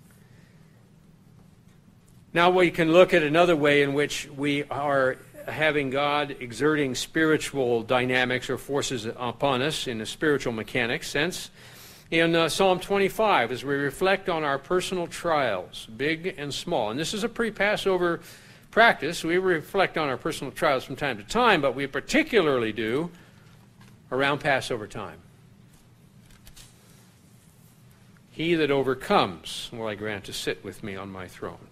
Now we can look at another way in which we are having God exerting spiritual dynamics or forces upon us in a spiritual mechanics sense. In uh, Psalm twenty-five, as we reflect on our personal trials, big and small. And this is a pre-Passover practice. We reflect on our personal trials from time to time, but we particularly do around Passover time. He that overcomes will I grant to sit with me on my throne.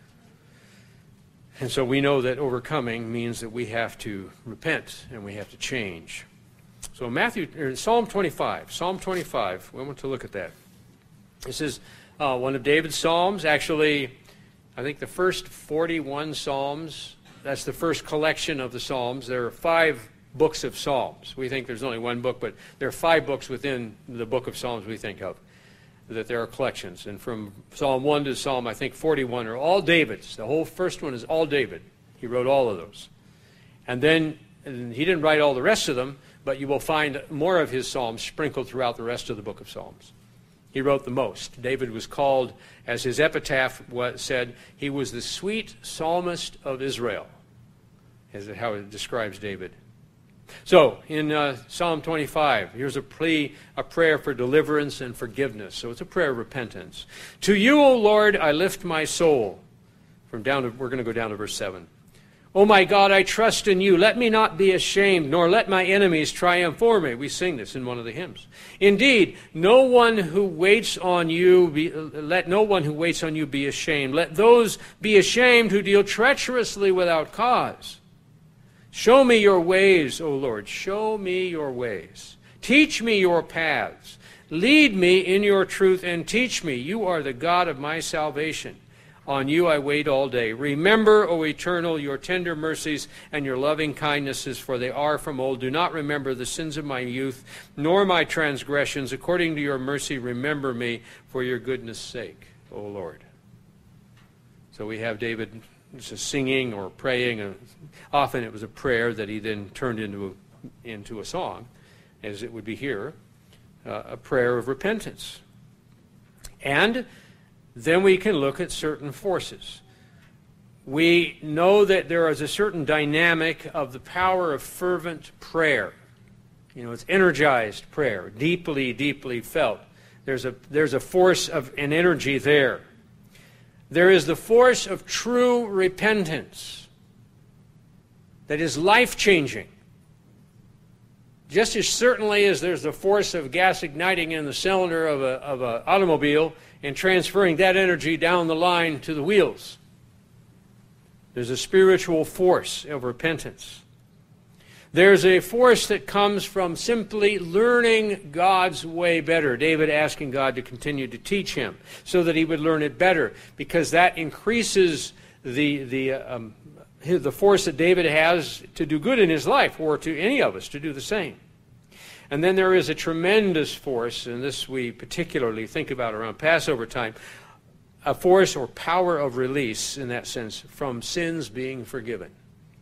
And so we know that overcoming means that we have to repent and we have to change. So Matthew, or Psalm twenty-five, Psalm twenty-five, we want to look at that. This is uh, one of David's psalms. Actually, I think the first forty-one psalms, that's the first collection of the psalms. There are five books of psalms. We think there's only one book, but there are five books within the book of psalms we think of, that there are collections. And from Psalm one to Psalm, I think, forty-one are all David's. The whole first one is all David. He wrote all of those. And then and he didn't write all the rest of them, but you will find more of his psalms sprinkled throughout the rest of the book of Psalms. He wrote the most. David was called, as his epitaph said, he was the sweet psalmist of Israel, is how it describes David. So, in uh, Psalm twenty-five, here's a plea, a prayer for deliverance and forgiveness. So it's a prayer of repentance. To you, O Lord, I lift my soul. From down to, we're going to go down to verse seven. O my God, I trust in you. Let me not be ashamed, nor let my enemies triumph over me. We sing this in one of the hymns. Indeed, no one who waits on you, be, let no one who waits on you be ashamed. Let those be ashamed who deal treacherously without cause. Show me your ways, O Lord. Show me your ways. Teach me your paths. Lead me in your truth and teach me. You are the God of my salvation. On you I wait all day. Remember, O Eternal, your tender mercies and your loving kindnesses, for they are from old. Do not remember the sins of my youth, nor my transgressions. According to your mercy, remember me for your goodness' sake, O Lord. So we have David singing or praying. Often it was a prayer that he then turned into a, into a song, as it would be here, uh, a prayer of repentance. And then we can look at certain forces. We know that there is a certain dynamic of the power of fervent prayer. You know, it's energized prayer, deeply, deeply felt. There's a, there's a force of an energy there. There is the force of true repentance that is life-changing. Just as certainly as there's the force of gas igniting in the cylinder of a, of an automobile and transferring that energy down the line to the wheels, there's a spiritual force of repentance. There's a force that comes from simply learning God's way better. David asking God to continue to teach him so that he would learn it better, because that increases the the um, the force that David has to do good in his life, or to any of us to do the same. And then there is a tremendous force, and this we particularly think about around Passover time, a force or power of release, in that sense, from sins being forgiven.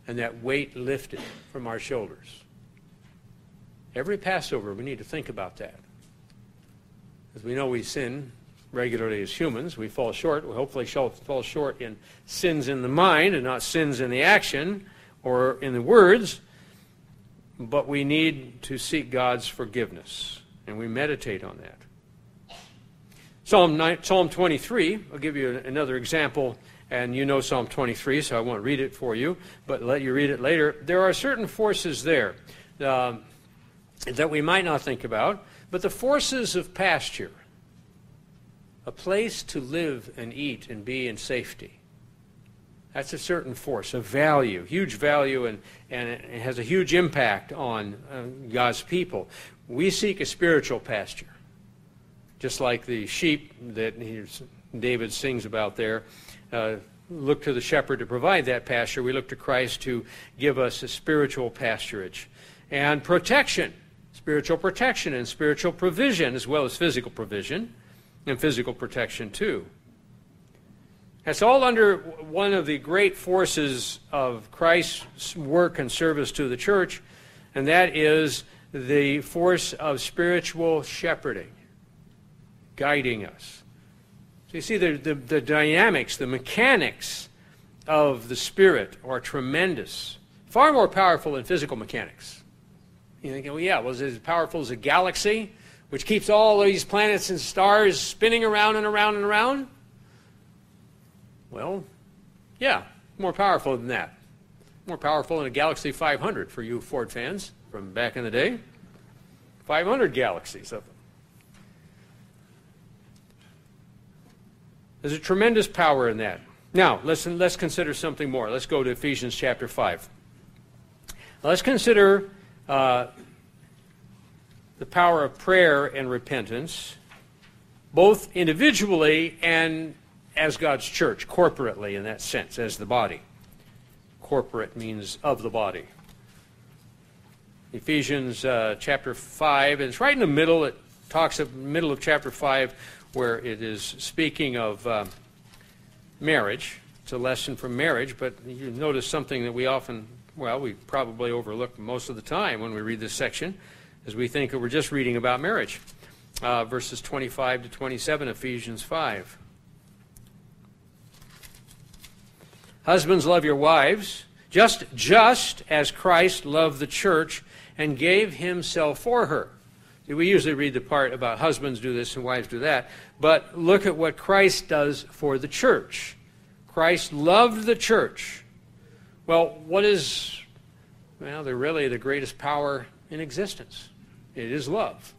and that weight lifted from our shoulders. Every Passover, we need to think about that. As we know, we sin regularly as humans. We fall short. We hopefully shall fall short in sins in the mind and not sins in the action or in the words. But we need to seek God's forgiveness, and we meditate on that. Psalm nine, Psalm twenty-three, I'll give you another example, and you know Psalm twenty-three, so I won't read it for you, but let you read it later. There are certain forces there uh, that we might not think about, but the forces of pasture, a place to live and eat and be in safety. That's a certain force, a value, huge value, and, and it has a huge impact on uh, God's people. We seek a spiritual pasture, just like the sheep that David sings about there. Uh, look to the shepherd to provide that pasture. We look to Christ to give us a spiritual pasturage. And protection, spiritual protection and spiritual provision, as well as physical provision and physical protection too. That's all under one of the great forces of Christ's work and service to the church, and that is the force of spiritual shepherding, guiding us. So you see, the, the, the dynamics, the mechanics of the Spirit are tremendous, far more powerful than physical mechanics. You think, well, yeah, well, is it as powerful as a galaxy, which keeps all these planets and stars spinning around and around and around? Well, yeah, more powerful than that. More powerful than a Galaxy five hundred for you Ford fans from back in the day. five hundred galaxies of them. There's a tremendous power in that. Now, listen, let's consider something more. Let's go to Ephesians chapter five. Let's consider uh, the power of prayer and repentance, both individually and as God's church, corporately in that sense, as the body. Corporate means of the body. Ephesians uh, chapter five, and it's right in the middle. It talks in the middle of chapter five where it is speaking of uh, marriage. It's a lesson from marriage, but you notice something that we often, well, we probably overlook most of the time when we read this section, as we think that we're just reading about marriage. Uh, verses twenty-five to twenty-seven, Ephesians five. Husbands, love your wives, just, just as Christ loved the church and gave himself for her. See, we usually read the part about husbands do this and wives do that, but look at what Christ does for the church. Christ loved the church. Well, what is, well, they're really the greatest power in existence. It is love.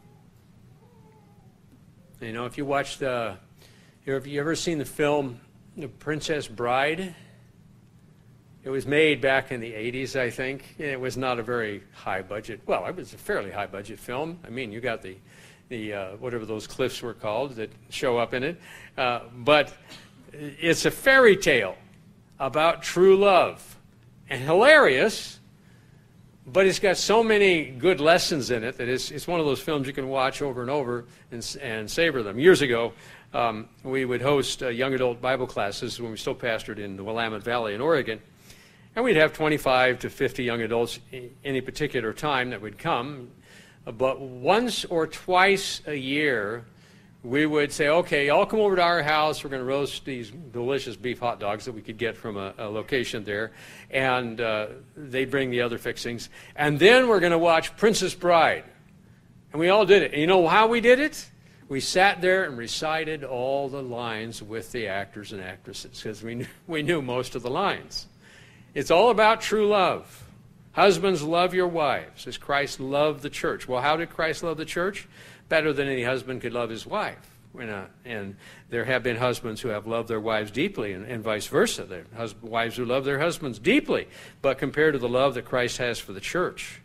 You know, if you watched the, have you ever seen the film The Princess Bride? It was made back in the eighties, I think, and it was not a very high budget. Well, it was a fairly high budget film. I mean, you got the, the uh, whatever those cliffs were called that show up in it. Uh, but it's a fairy tale about true love. And hilarious, but it's got so many good lessons in it that it's, it's one of those films you can watch over and over and, and savor them. Years ago, um, we would host uh, young adult Bible classes when we still pastored in the Willamette Valley in Oregon. And we'd have twenty-five to fifty young adults any particular time that would come. But once or twice a year, we would say, okay, y'all come over to our house. We're going to roast these delicious beef hot dogs that we could get from a, a location there. And uh, they'd bring the other fixings. And then we're going to watch Princess Bride. And we all did it. And you know how we did it? We sat there and recited all the lines with the actors and actresses because we knew, we knew most of the lines. It's all about true love. Husbands, love your wives as Christ loved the church. Well, how did Christ love the church? Better than any husband could love his wife. And there have been husbands who have loved their wives deeply, and, and vice versa. There are hus- wives who love their husbands deeply. But compared to the love that Christ has for the church,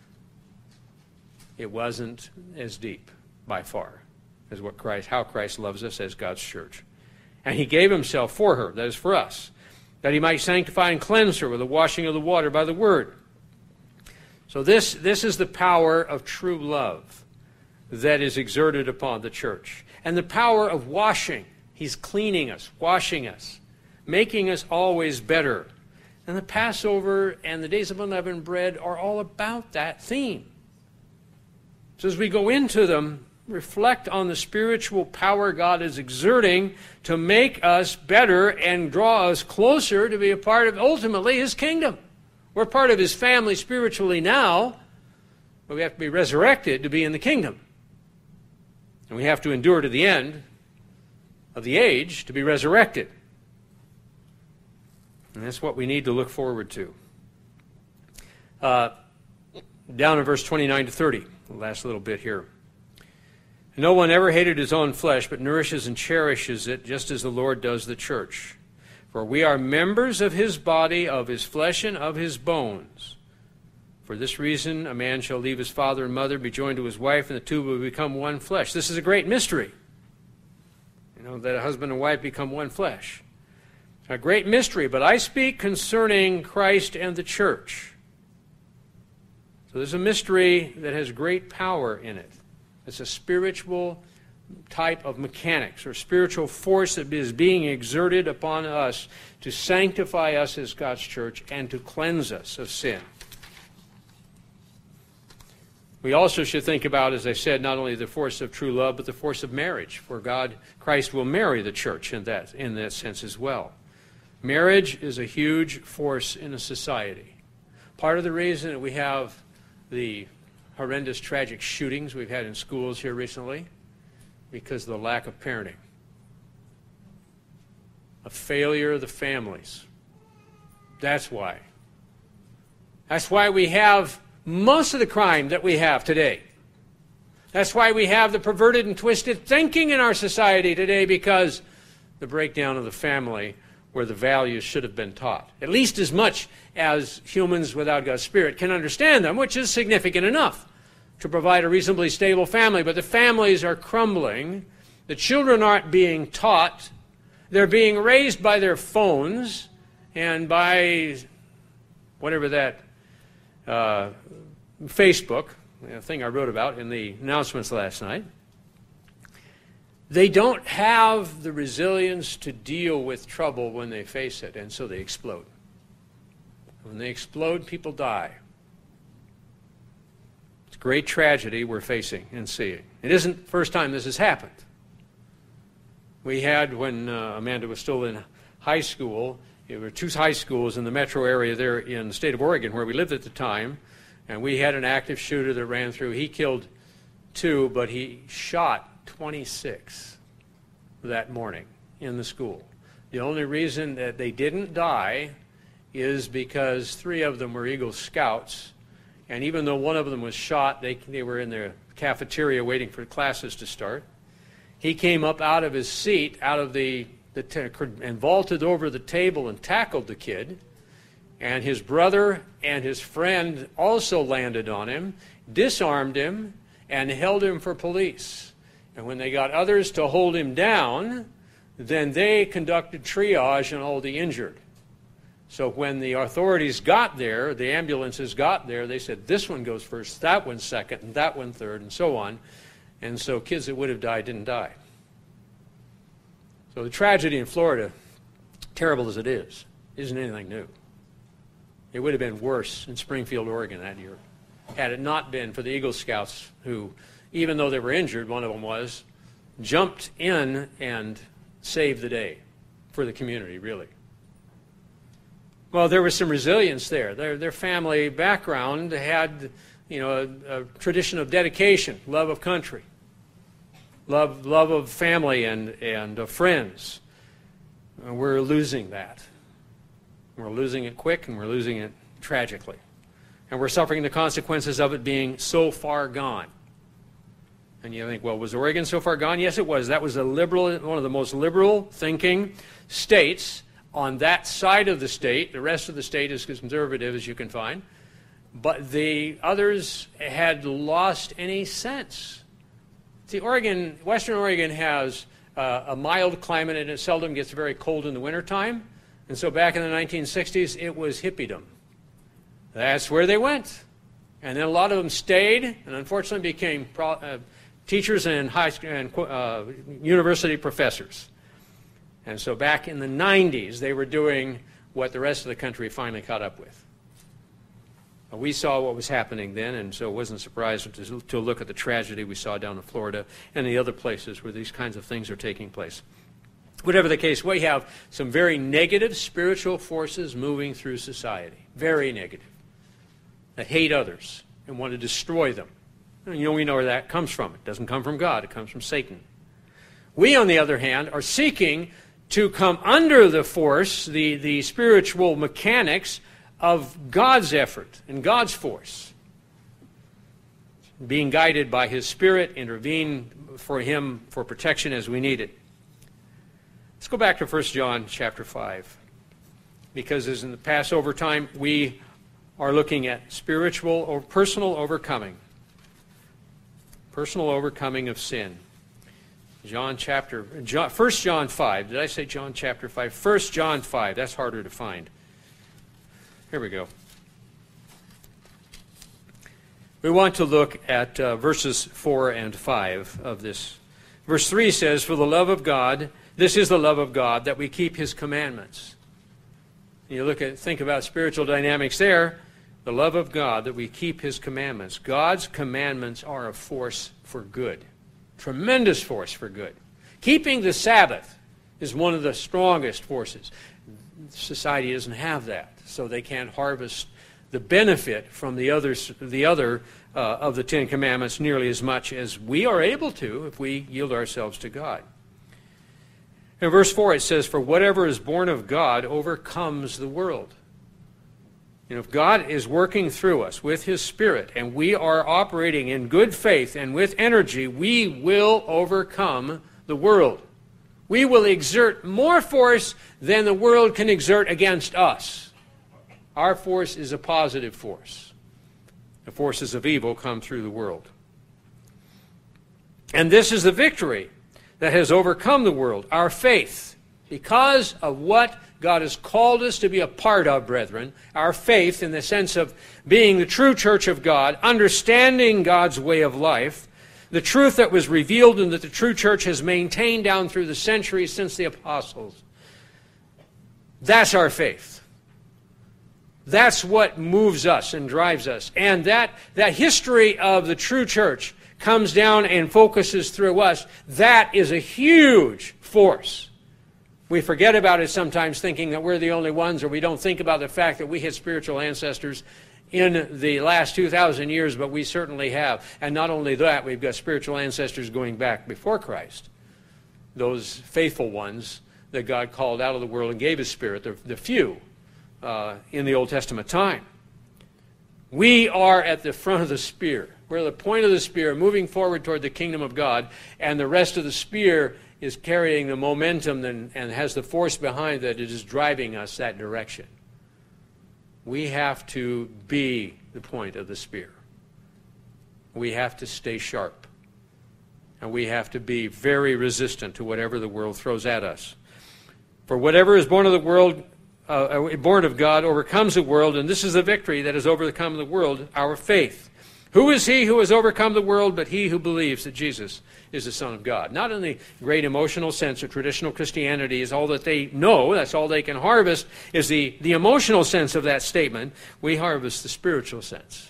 it wasn't as deep by far as what Christ, how Christ loves us as God's church. And he gave himself for her, that is for us, that he might sanctify and cleanse her with the washing of the water by the word. So this, this is the power of true love that is exerted upon the church. And the power of washing. He's cleaning us, washing us, making us always better. And the Passover and the days of unleavened bread are all about that theme. So as we go into them, reflect on the spiritual power God is exerting to make us better and draw us closer to be a part of, ultimately, His kingdom. We're part of His family spiritually now, but we have to be resurrected to be in the kingdom. And we have to endure to the end of the age to be resurrected. And that's what we need to look forward to. Uh, down in verse twenty-nine to thirty, the last little bit here. No one ever hated his own flesh, but nourishes and cherishes it, just as the Lord does the church. For we are members of His body, of His flesh, and of His bones. For this reason, a man shall leave his father and mother, be joined to his wife, and the two will become one flesh. This is a great mystery. You know, that a husband and wife become one flesh. A great mystery, but I speak concerning Christ and the church. So there's a mystery that has great power in it. It's a spiritual type of mechanics or spiritual force that is being exerted upon us to sanctify us as God's church and to cleanse us of sin. We also should think about, as I said, not only the force of true love, but the force of marriage, for God, Christ will marry the church in that, in that sense as well. Marriage is a huge force in a society. Part of the reason that we have the horrendous, tragic shootings we've had in schools here recently, because of the lack of parenting. A failure of the families. That's why. That's why we have most of the crime that we have today. That's why we have the perverted and twisted thinking in our society today, because the breakdown of the family where the values should have been taught. At least as much as humans without God's Spirit can understand them, which is significant enough to provide a reasonably stable family. But the families are crumbling. The children aren't being taught. They're being raised by their phones and by whatever that uh, Facebook, the thing I wrote about in the announcements last night. They don't have the resilience to deal with trouble when they face it, and so they explode. When they explode, people die. It's a great tragedy we're facing and seeing. It isn't the first time this has happened. We had, when uh, Amanda was still in high school, there were two high schools in the metro area there in the state of Oregon where we lived at the time, and we had an active shooter that ran through. He killed two, but he shot twenty-six that morning in the school. The only reason that they didn't die is because three of them were Eagle Scouts, and even though one of them was shot, they, they were in their cafeteria waiting for classes to start. He came up out of his seat, out of the, the t- and vaulted over the table and tackled the kid, and his brother and his friend also landed on him, disarmed him, and held him for police. And when they got others to hold him down, then they conducted triage on all the injured. So when the authorities got there, the ambulances got there, they said, this one goes first, that one second, and that one third, and so on. And so kids that would have died didn't die. So the tragedy in Florida, terrible as it is, isn't anything new. It would have been worse in Springfield, Oregon that year, had it not been for the Eagle Scouts who, even though they were injured, one of them was, jumped in and saved the day for the community, really. Well, there was some resilience there. Their, their family background had, you know, a, a tradition of dedication, love of country, love, love of family and, and of friends. And we're losing that. We're losing it quick, and we're losing it tragically. And we're suffering the consequences of it being so far gone. And you think, well, was Oregon so far gone? Yes, it was. That was a liberal, one of the most liberal thinking states on that side of the state. The rest of the state is as conservative as you can find. But the others had lost any sense. See, Oregon, Western Oregon has uh, a mild climate, and it seldom gets very cold in the wintertime. And so back in the nineteen sixties, it was hippiedom. That's where they went. And then a lot of them stayed and unfortunately became pro- uh, teachers and, high, and uh, university professors. And so back in the nineties, they were doing what the rest of the country finally caught up with. We saw what was happening then, and so it wasn't surprising to, to look at the tragedy we saw down in Florida and the other places where these kinds of things are taking place. Whatever the case, we have some very negative spiritual forces moving through society, very negative, that hate others and want to destroy them. And you know, we know where that comes from. It doesn't come from God, it comes from Satan. We, on the other hand, are seeking to come under the force, the, the spiritual mechanics of God's effort and God's force. Being guided by His Spirit, intervene for Him for protection as we need it. Let's go back to First John chapter five. Because as in the Passover time, we are looking at spiritual or personal overcoming. Personal overcoming of sin. John chapter, John, First John five. Did I say John chapter five? First John five. That's harder to find. Here we go. We want to look at uh, verses four and five of this. Verse three says, "For the love of God, this is the love of God, that we keep His commandments." And you look at, think about spiritual dynamics there. The love of God, that we keep His commandments. God's commandments are a force for good. Tremendous force for good. Keeping the Sabbath is one of the strongest forces. Society doesn't have that, so they can't harvest the benefit from the others, the other uh, of the Ten Commandments nearly as much as we are able to if we yield ourselves to God. In verse four it says, "For whatever is born of God overcomes the world." You know, if God is working through us with His Spirit and we are operating in good faith and with energy, we will overcome the world. We will exert more force than the world can exert against us. Our force is a positive force. The forces of evil come through the world. And this is the victory that has overcome the world, our faith. Because of what God has called us to be a part of, brethren, our faith in the sense of being the true church of God, understanding God's way of life, the truth that was revealed and that the true church has maintained down through the centuries since the apostles. That's our faith. That's what moves us and drives us. And that, that history of the true church comes down and focuses through us. That is a huge force. We forget about it sometimes, thinking that we're the only ones, or we don't think about the fact that we had spiritual ancestors in the last two thousand years, but we certainly have. And not only that, we've got spiritual ancestors going back before Christ. Those faithful ones that God called out of the world and gave His Spirit, the, the few uh, in the Old Testament time. We are at the front of the spear. We're at the point of the spear, moving forward toward the kingdom of God, and the rest of the spear is carrying the momentum and, and has the force behind that. It is driving us that direction. We have to be the point of the spear. We have to stay sharp. And we have to be very resistant to whatever the world throws at us. For whatever is born of the world, uh, born of God, overcomes the world, and this is the victory that has overcome the world, our faith. Who is he who has overcome the world but he who believes that Jesus is the Son of God? Not in the great emotional sense of traditional Christianity is all that they know, that's all they can harvest, is the, the emotional sense of that statement. We harvest the spiritual sense.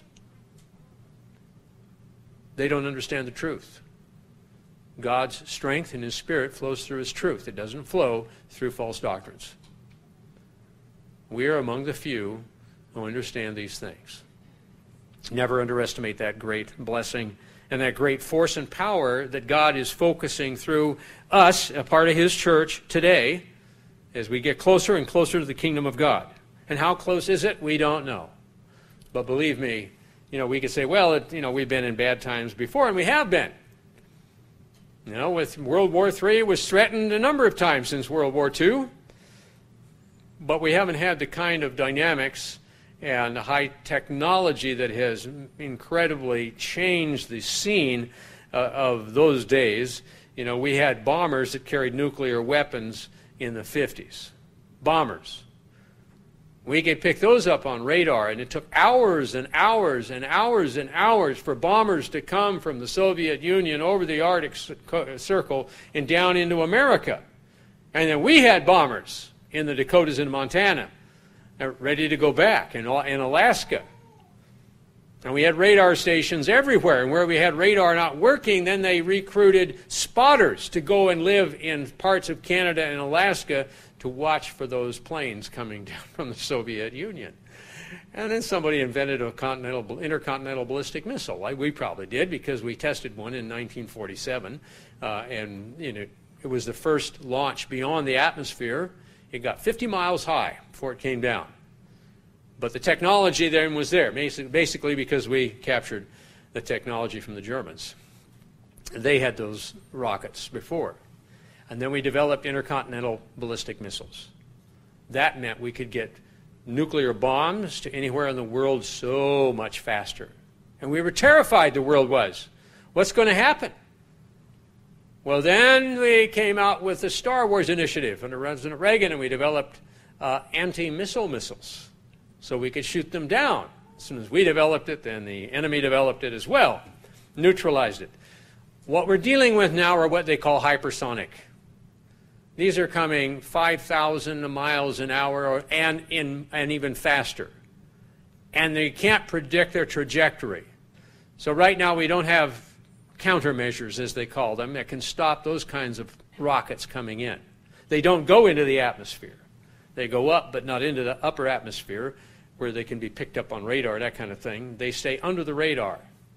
They don't understand the truth. God's strength and His Spirit flows through His truth. It doesn't flow through false doctrines. We are among the few who understand these things. Never underestimate that great blessing and that great force and power that God is focusing through us, a part of His church today, as we get closer and closer to the kingdom of God. And how close is it? We don't know. But believe me, you know, we could say, well, it, you know, we've been in bad times before, and we have been. You know, with World War Three, it was threatened a number of times since World War Two. But we haven't had the kind of dynamics and the high technology that has incredibly changed the scene uh, of those days. You know, we had bombers that carried nuclear weapons in the fifties. Bombers. We could pick those up on radar, and it took hours and hours and hours and hours for bombers to come from the Soviet Union over the Arctic Circle and down into America. And then we had bombers in the Dakotas and Montana uh, ready to go back in, in Alaska. And we had radar stations everywhere. And where we had radar not working, then they recruited spotters to go and live in parts of Canada and Alaska to watch for those planes coming down from the Soviet Union. And then somebody invented a continental, intercontinental ballistic missile. Like we probably did, because we tested one in nineteen forty-seven. Uh, and you know, it was the first launch beyond the atmosphere. It got fifty miles high before it came down. But the technology then was there, basically because we captured the technology from the Germans. They had those rockets before. And then we developed intercontinental ballistic missiles. That meant we could get nuclear bombs to anywhere in the world so much faster. And we were terrified, the world was. What's going to happen? Well, then we came out with the Star Wars initiative under President Reagan, and we developed uh, anti-missile missiles. So we could shoot them down. As soon as we developed it, then the enemy developed it as well, neutralized it. What we're dealing with now are what they call hypersonic. These are coming five thousand miles an hour and, in, and even faster. And they can't predict their trajectory. So right now we don't have countermeasures, as they call them, that can stop those kinds of rockets coming in. They don't go into the atmosphere. They go up, but not into the upper atmosphere, where they can be picked up on radar, that kind of thing. They stay under the radar.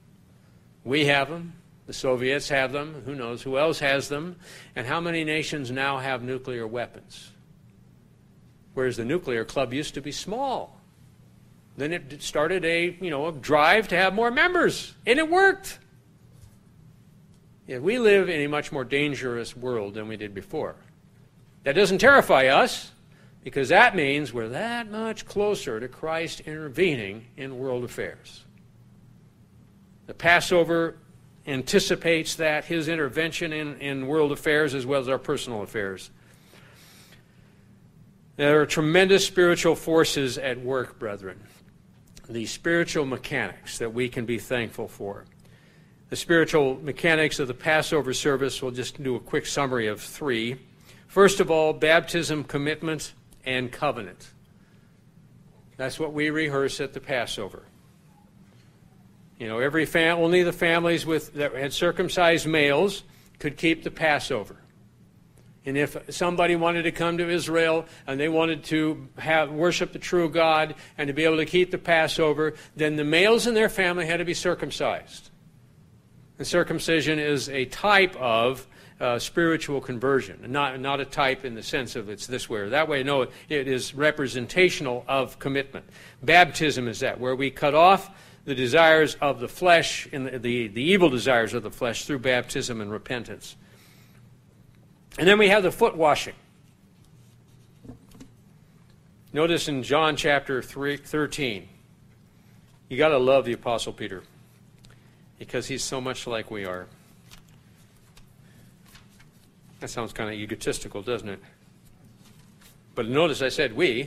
We have them. The Soviets have them. Who knows who else has them? And how many nations now have nuclear weapons? Whereas the nuclear club used to be small. Then it started a, you know, a drive to have more members, and it worked. Yeah, we live in a much more dangerous world than we did before. That doesn't terrify us, because that means we're that much closer to Christ intervening in world affairs. The Passover anticipates that, his intervention in, in world affairs as well as our personal affairs. There are tremendous spiritual forces at work, brethren. The spiritual mechanics that we can be thankful for. The spiritual mechanics of the Passover service, we'll just do a quick summary of three. First of all, baptism, commitment, and covenant. That's what we rehearse at the Passover. You know, every fam- only the families with that had circumcised males could keep the Passover. And if somebody wanted to come to Israel and they wanted to have worship the true God and to be able to keep the Passover, then the males in their family had to be circumcised. And circumcision is a type of Uh, spiritual conversion, not, not a type in the sense of it's this way or that way. No, it is representational of commitment. Baptism is that, where we cut off the desires of the flesh, and the, the, the evil desires of the flesh through baptism and repentance. And then we have the foot washing. Notice in John chapter three, thirteen, you got to love the Apostle Peter, because he's so much like we are. That sounds kind of egotistical, doesn't it? But notice I said we.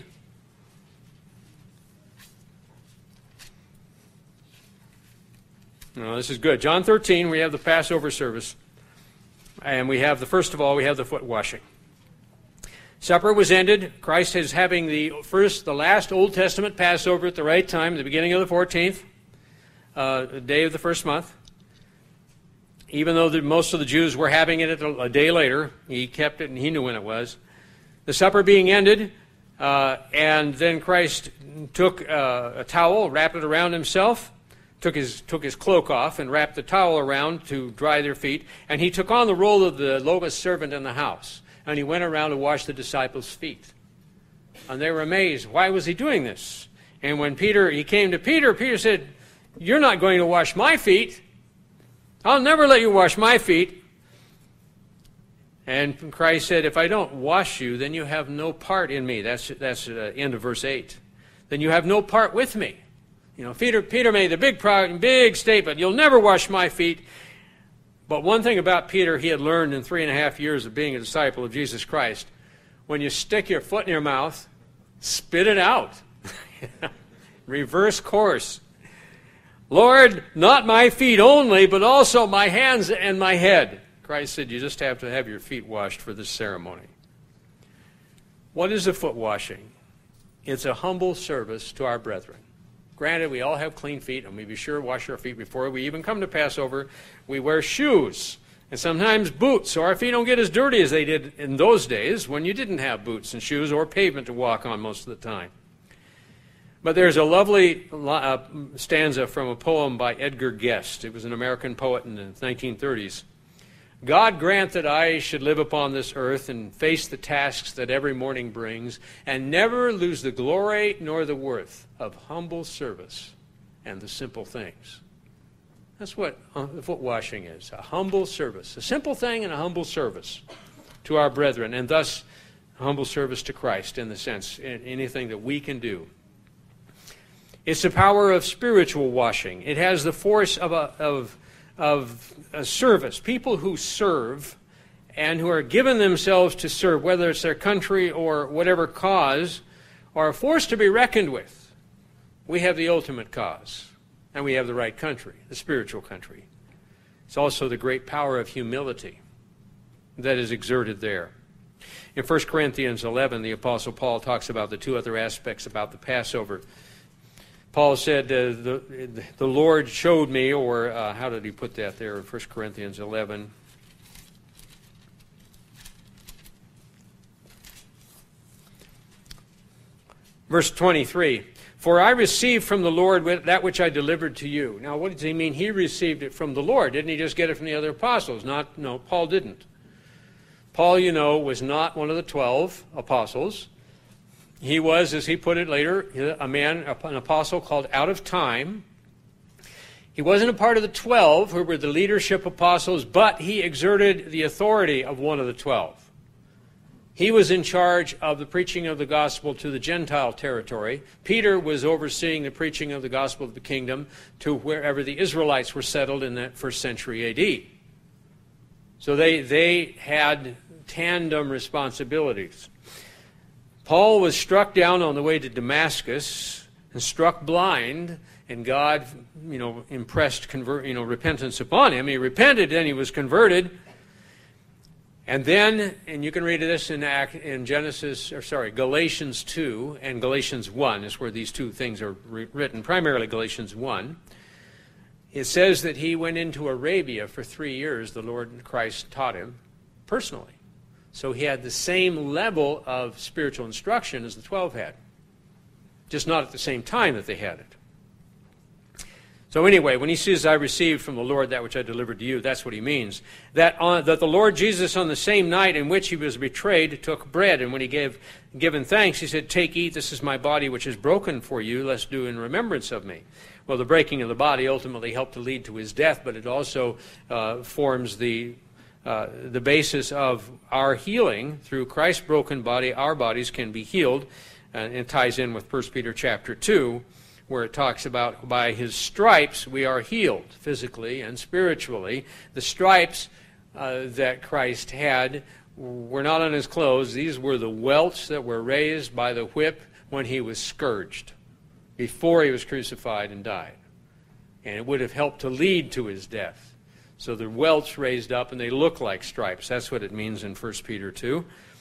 No, this is good. John thirteen, we have the Passover service. And we have the, first of all, we have the foot washing. Supper was ended. Christ is having the first, the last Old Testament Passover at the right time, the beginning of the fourteenth, uh, day of the first month. Even though the, most of the Jews were having it a, a day later, he kept it and he knew when it was. The supper being ended, uh, and then Christ took uh, a towel, wrapped it around himself, took his, took his cloak off and wrapped the towel around to dry their feet, and he took on the role of the lowest servant in the house, and he went around to wash the disciples' feet. And they were amazed. Why was he doing this? And when Peter, he came to Peter, Peter said, "You're not going to wash my feet. I'll never let you wash my feet." And Christ said, "If I don't wash you, then you have no part in me." That's that's the end of verse eight. Then you have no part with me. You know, Peter, Peter made the big, proud, big statement, "You'll never wash my feet." But one thing about Peter he had learned in three and a half years of being a disciple of Jesus Christ, when you stick your foot in your mouth, spit it out. Reverse course. "Lord, not my feet only, but also my hands and my head." Christ said, you just have to have your feet washed for this ceremony. What is the foot washing? It's a humble service to our brethren. Granted, we all have clean feet, and we be sure to wash our feet before we even come to Passover. We wear shoes and sometimes boots, so our feet don't get as dirty as they did in those days when you didn't have boots and shoes or pavement to walk on most of the time. But there's a lovely uh, stanza from a poem by Edgar Guest. It was an American poet in the nineteen thirties. God grant that I should live upon this earth and face the tasks that every morning brings, and never lose the glory nor the worth of humble service and the simple things. That's what uh, foot washing is, a humble service, a simple thing and a humble service to our brethren, and thus a humble service to Christ in the sense, in anything that we can do. It's the power of spiritual washing. It has the force of a, of of a service. People who serve and who are given themselves to serve, whether it's their country or whatever cause, are a force to be reckoned with. We have the ultimate cause, and we have the right country, the spiritual country. It's also the great power of humility that is exerted there. In First Corinthians eleven, the Apostle Paul talks about the two other aspects about the Passover. Paul said, uh, the, the Lord showed me, or uh, how did he put that there in First Corinthians eleven? Verse twenty-three, for I received from the Lord that which I delivered to you. Now, what does he mean? He received it from the Lord. Didn't he just get it from the other apostles? Not, no, Paul didn't. Paul, you know, was not one of the twelve apostles. He was, as he put it later, a man, an apostle called out of time. He wasn't a part of the twelve who were the leadership apostles, but he exerted the authority of one of the twelve. He was in charge of the preaching of the gospel to the Gentile territory. Peter was overseeing the preaching of the gospel of the kingdom to wherever the Israelites were settled in that first century A D. So they, they had tandem responsibilities. Paul was struck down on the way to Damascus and struck blind, and God, you know, impressed convert, you know, repentance upon him. He repented, and he was converted. And then, and you can read this in Act, in Genesis, or sorry, Galatians two and Galatians one is where these two things are re- written, primarily Galatians one. It says that he went into Arabia for three years, the Lord Christ taught him personally. So he had the same level of spiritual instruction as the twelve had, just not at the same time that they had it. So anyway, when he says, I received from the Lord that which I delivered to you, that's what he means. That, on, that the Lord Jesus, on the same night in which he was betrayed, took bread, and when he gave given thanks, he said, take, eat, this is my body which is broken for you, let's do in remembrance of me. Well, the breaking of the body ultimately helped to lead to his death, but it also uh, forms the Uh, the basis of our healing. Through Christ's broken body, our bodies can be healed. And it ties in with First Peter chapter two, where it talks about by his stripes we are healed, physically and spiritually. The stripes uh, that Christ had were not on his clothes. These were the welts that were raised by the whip when he was scourged, before he was crucified and died. And it would have helped to lead to his death. So the welts raised up, and they look like stripes. That's what it means in First Peter two.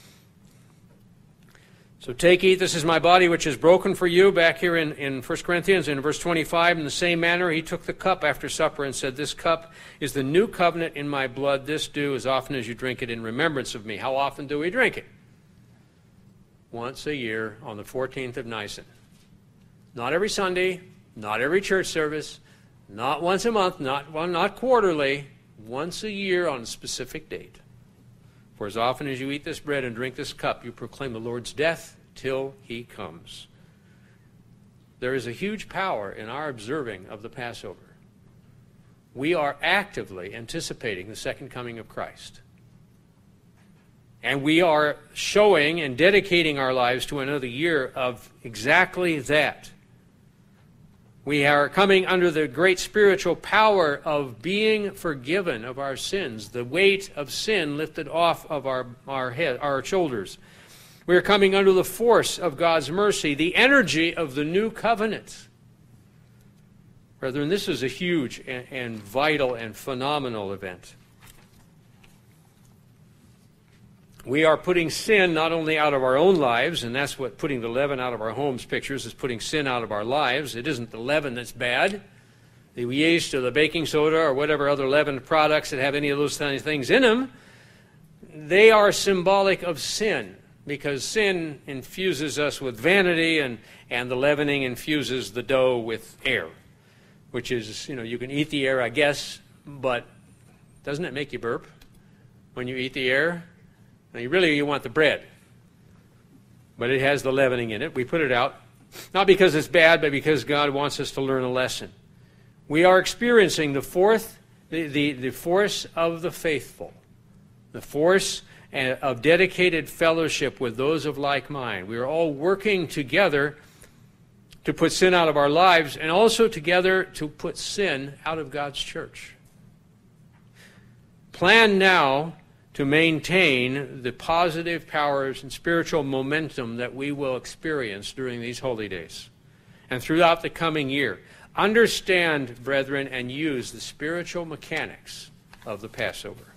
So take, eat, this is my body which is broken for you. Back here in, in First Corinthians, in verse twenty-five, in the same manner he took the cup after supper and said, this cup is the new covenant in my blood. This do as often as you drink it in remembrance of me. How often do we drink it? Once a year on the fourteenth of Nisan. Not every Sunday, not every church service, not once a month, not, well, not quarterly, once a year on a specific date. For as often as you eat this bread and drink this cup, you proclaim the Lord's death till he comes. There is a huge power in our observing of the Passover. We are actively anticipating the second coming of Christ. And we are showing and dedicating our lives to another year of exactly that. We are coming under the great spiritual power of being forgiven of our sins, the weight of sin lifted off of our, our head, our shoulders. We are coming under the force of God's mercy, the energy of the new covenant. Brethren, this is a huge and, and vital and phenomenal event. We are putting sin not only out of our own lives, and that's what putting the leaven out of our homes pictures, is putting sin out of our lives. It isn't the leaven that's bad. The yeast or the baking soda or whatever other leavened products that have any of those things in them, they are symbolic of sin, because sin infuses us with vanity, and, and the leavening infuses the dough with air, which is, you know, you can eat the air, I guess, but doesn't it make you burp when you eat the air? Now, you really, you want the bread, but it has the leavening in it. We put it out, not because it's bad, but because God wants us to learn a lesson. We are experiencing the fourth, the, the, the force of the faithful, the force of dedicated fellowship with those of like mind. We are all working together to put sin out of our lives, and also together to put sin out of God's church. Plan now to maintain the positive powers and spiritual momentum that we will experience during these holy days and throughout the coming year. Understand, brethren, and use the spiritual mechanics of the Passover.